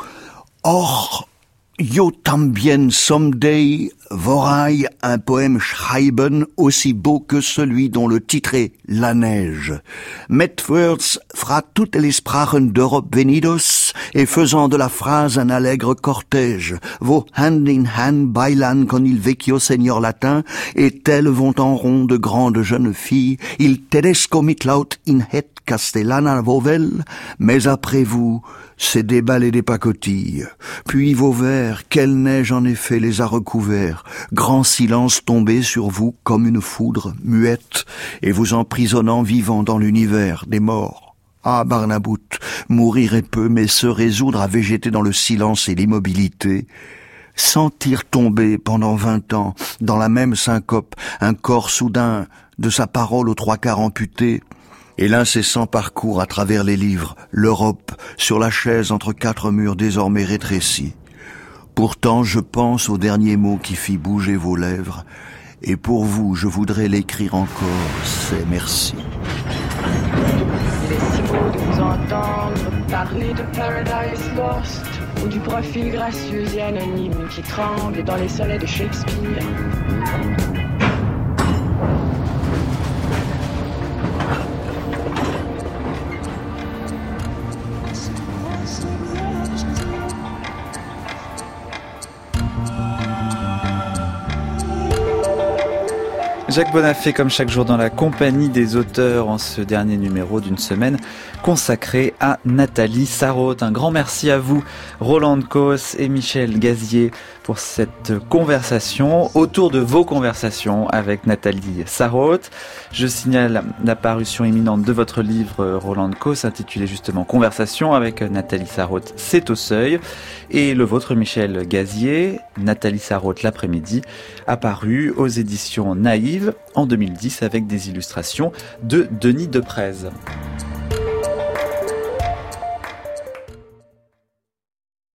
S9: Or, yo tambien someday vorai un poème schreiben aussi beau que celui dont le titre est La Neige. Metwords fra toutes les Sprachen d'Europe venidos et faisant de la phrase un allègre cortège, vos hand in hand bailan con il vecchio seigneur latin et telles vont en rond de grandes jeunes filles, il tedesco mitlaut in het castellana vovel, mais après vous, c'est des balles et des pacotilles. Puis vos vers, quelle neige en effet les a recouverts, grand silence tombé sur vous comme une foudre muette, et vous emprisonnant vivant dans l'univers des morts. Ah, Barnabout, mourir est peu, mais se résoudre à végéter dans le silence et l'immobilité, sentir tomber pendant vingt ans, dans la même syncope, un corps soudain, de sa parole aux trois quarts amputé, et l'incessant parcours à travers les livres, l'Europe, sur la chaise entre quatre murs désormais rétrécis. Pourtant, je pense au dernier mot qui fit bouger vos lèvres, et pour vous, je voudrais l'écrire encore, c'est merci.
S10: Il est si beau de vous entendre parler de Paradise Lost, ou du profil gracieux et anonyme qui tremble dans les sonnets de Shakespeare.
S2: Jacques Bonafé, comme chaque jour dans la compagnie des auteurs en ce dernier numéro d'une semaine consacrée à Nathalie Sarraute. Un grand merci à vous, Roland Coss et Michel Gazier, pour cette conversation, autour de vos conversations avec Nathalie Sarraute. Je signale la parution imminente de votre livre, Roland Coss, intitulé justement Conversation avec Nathalie Sarraute, c'est au seuil. Et le vôtre, Michel Gazier, Nathalie Sarraute l'après-midi, apparu aux éditions Naïve en deux mille dix avec des illustrations de Denis Deprez.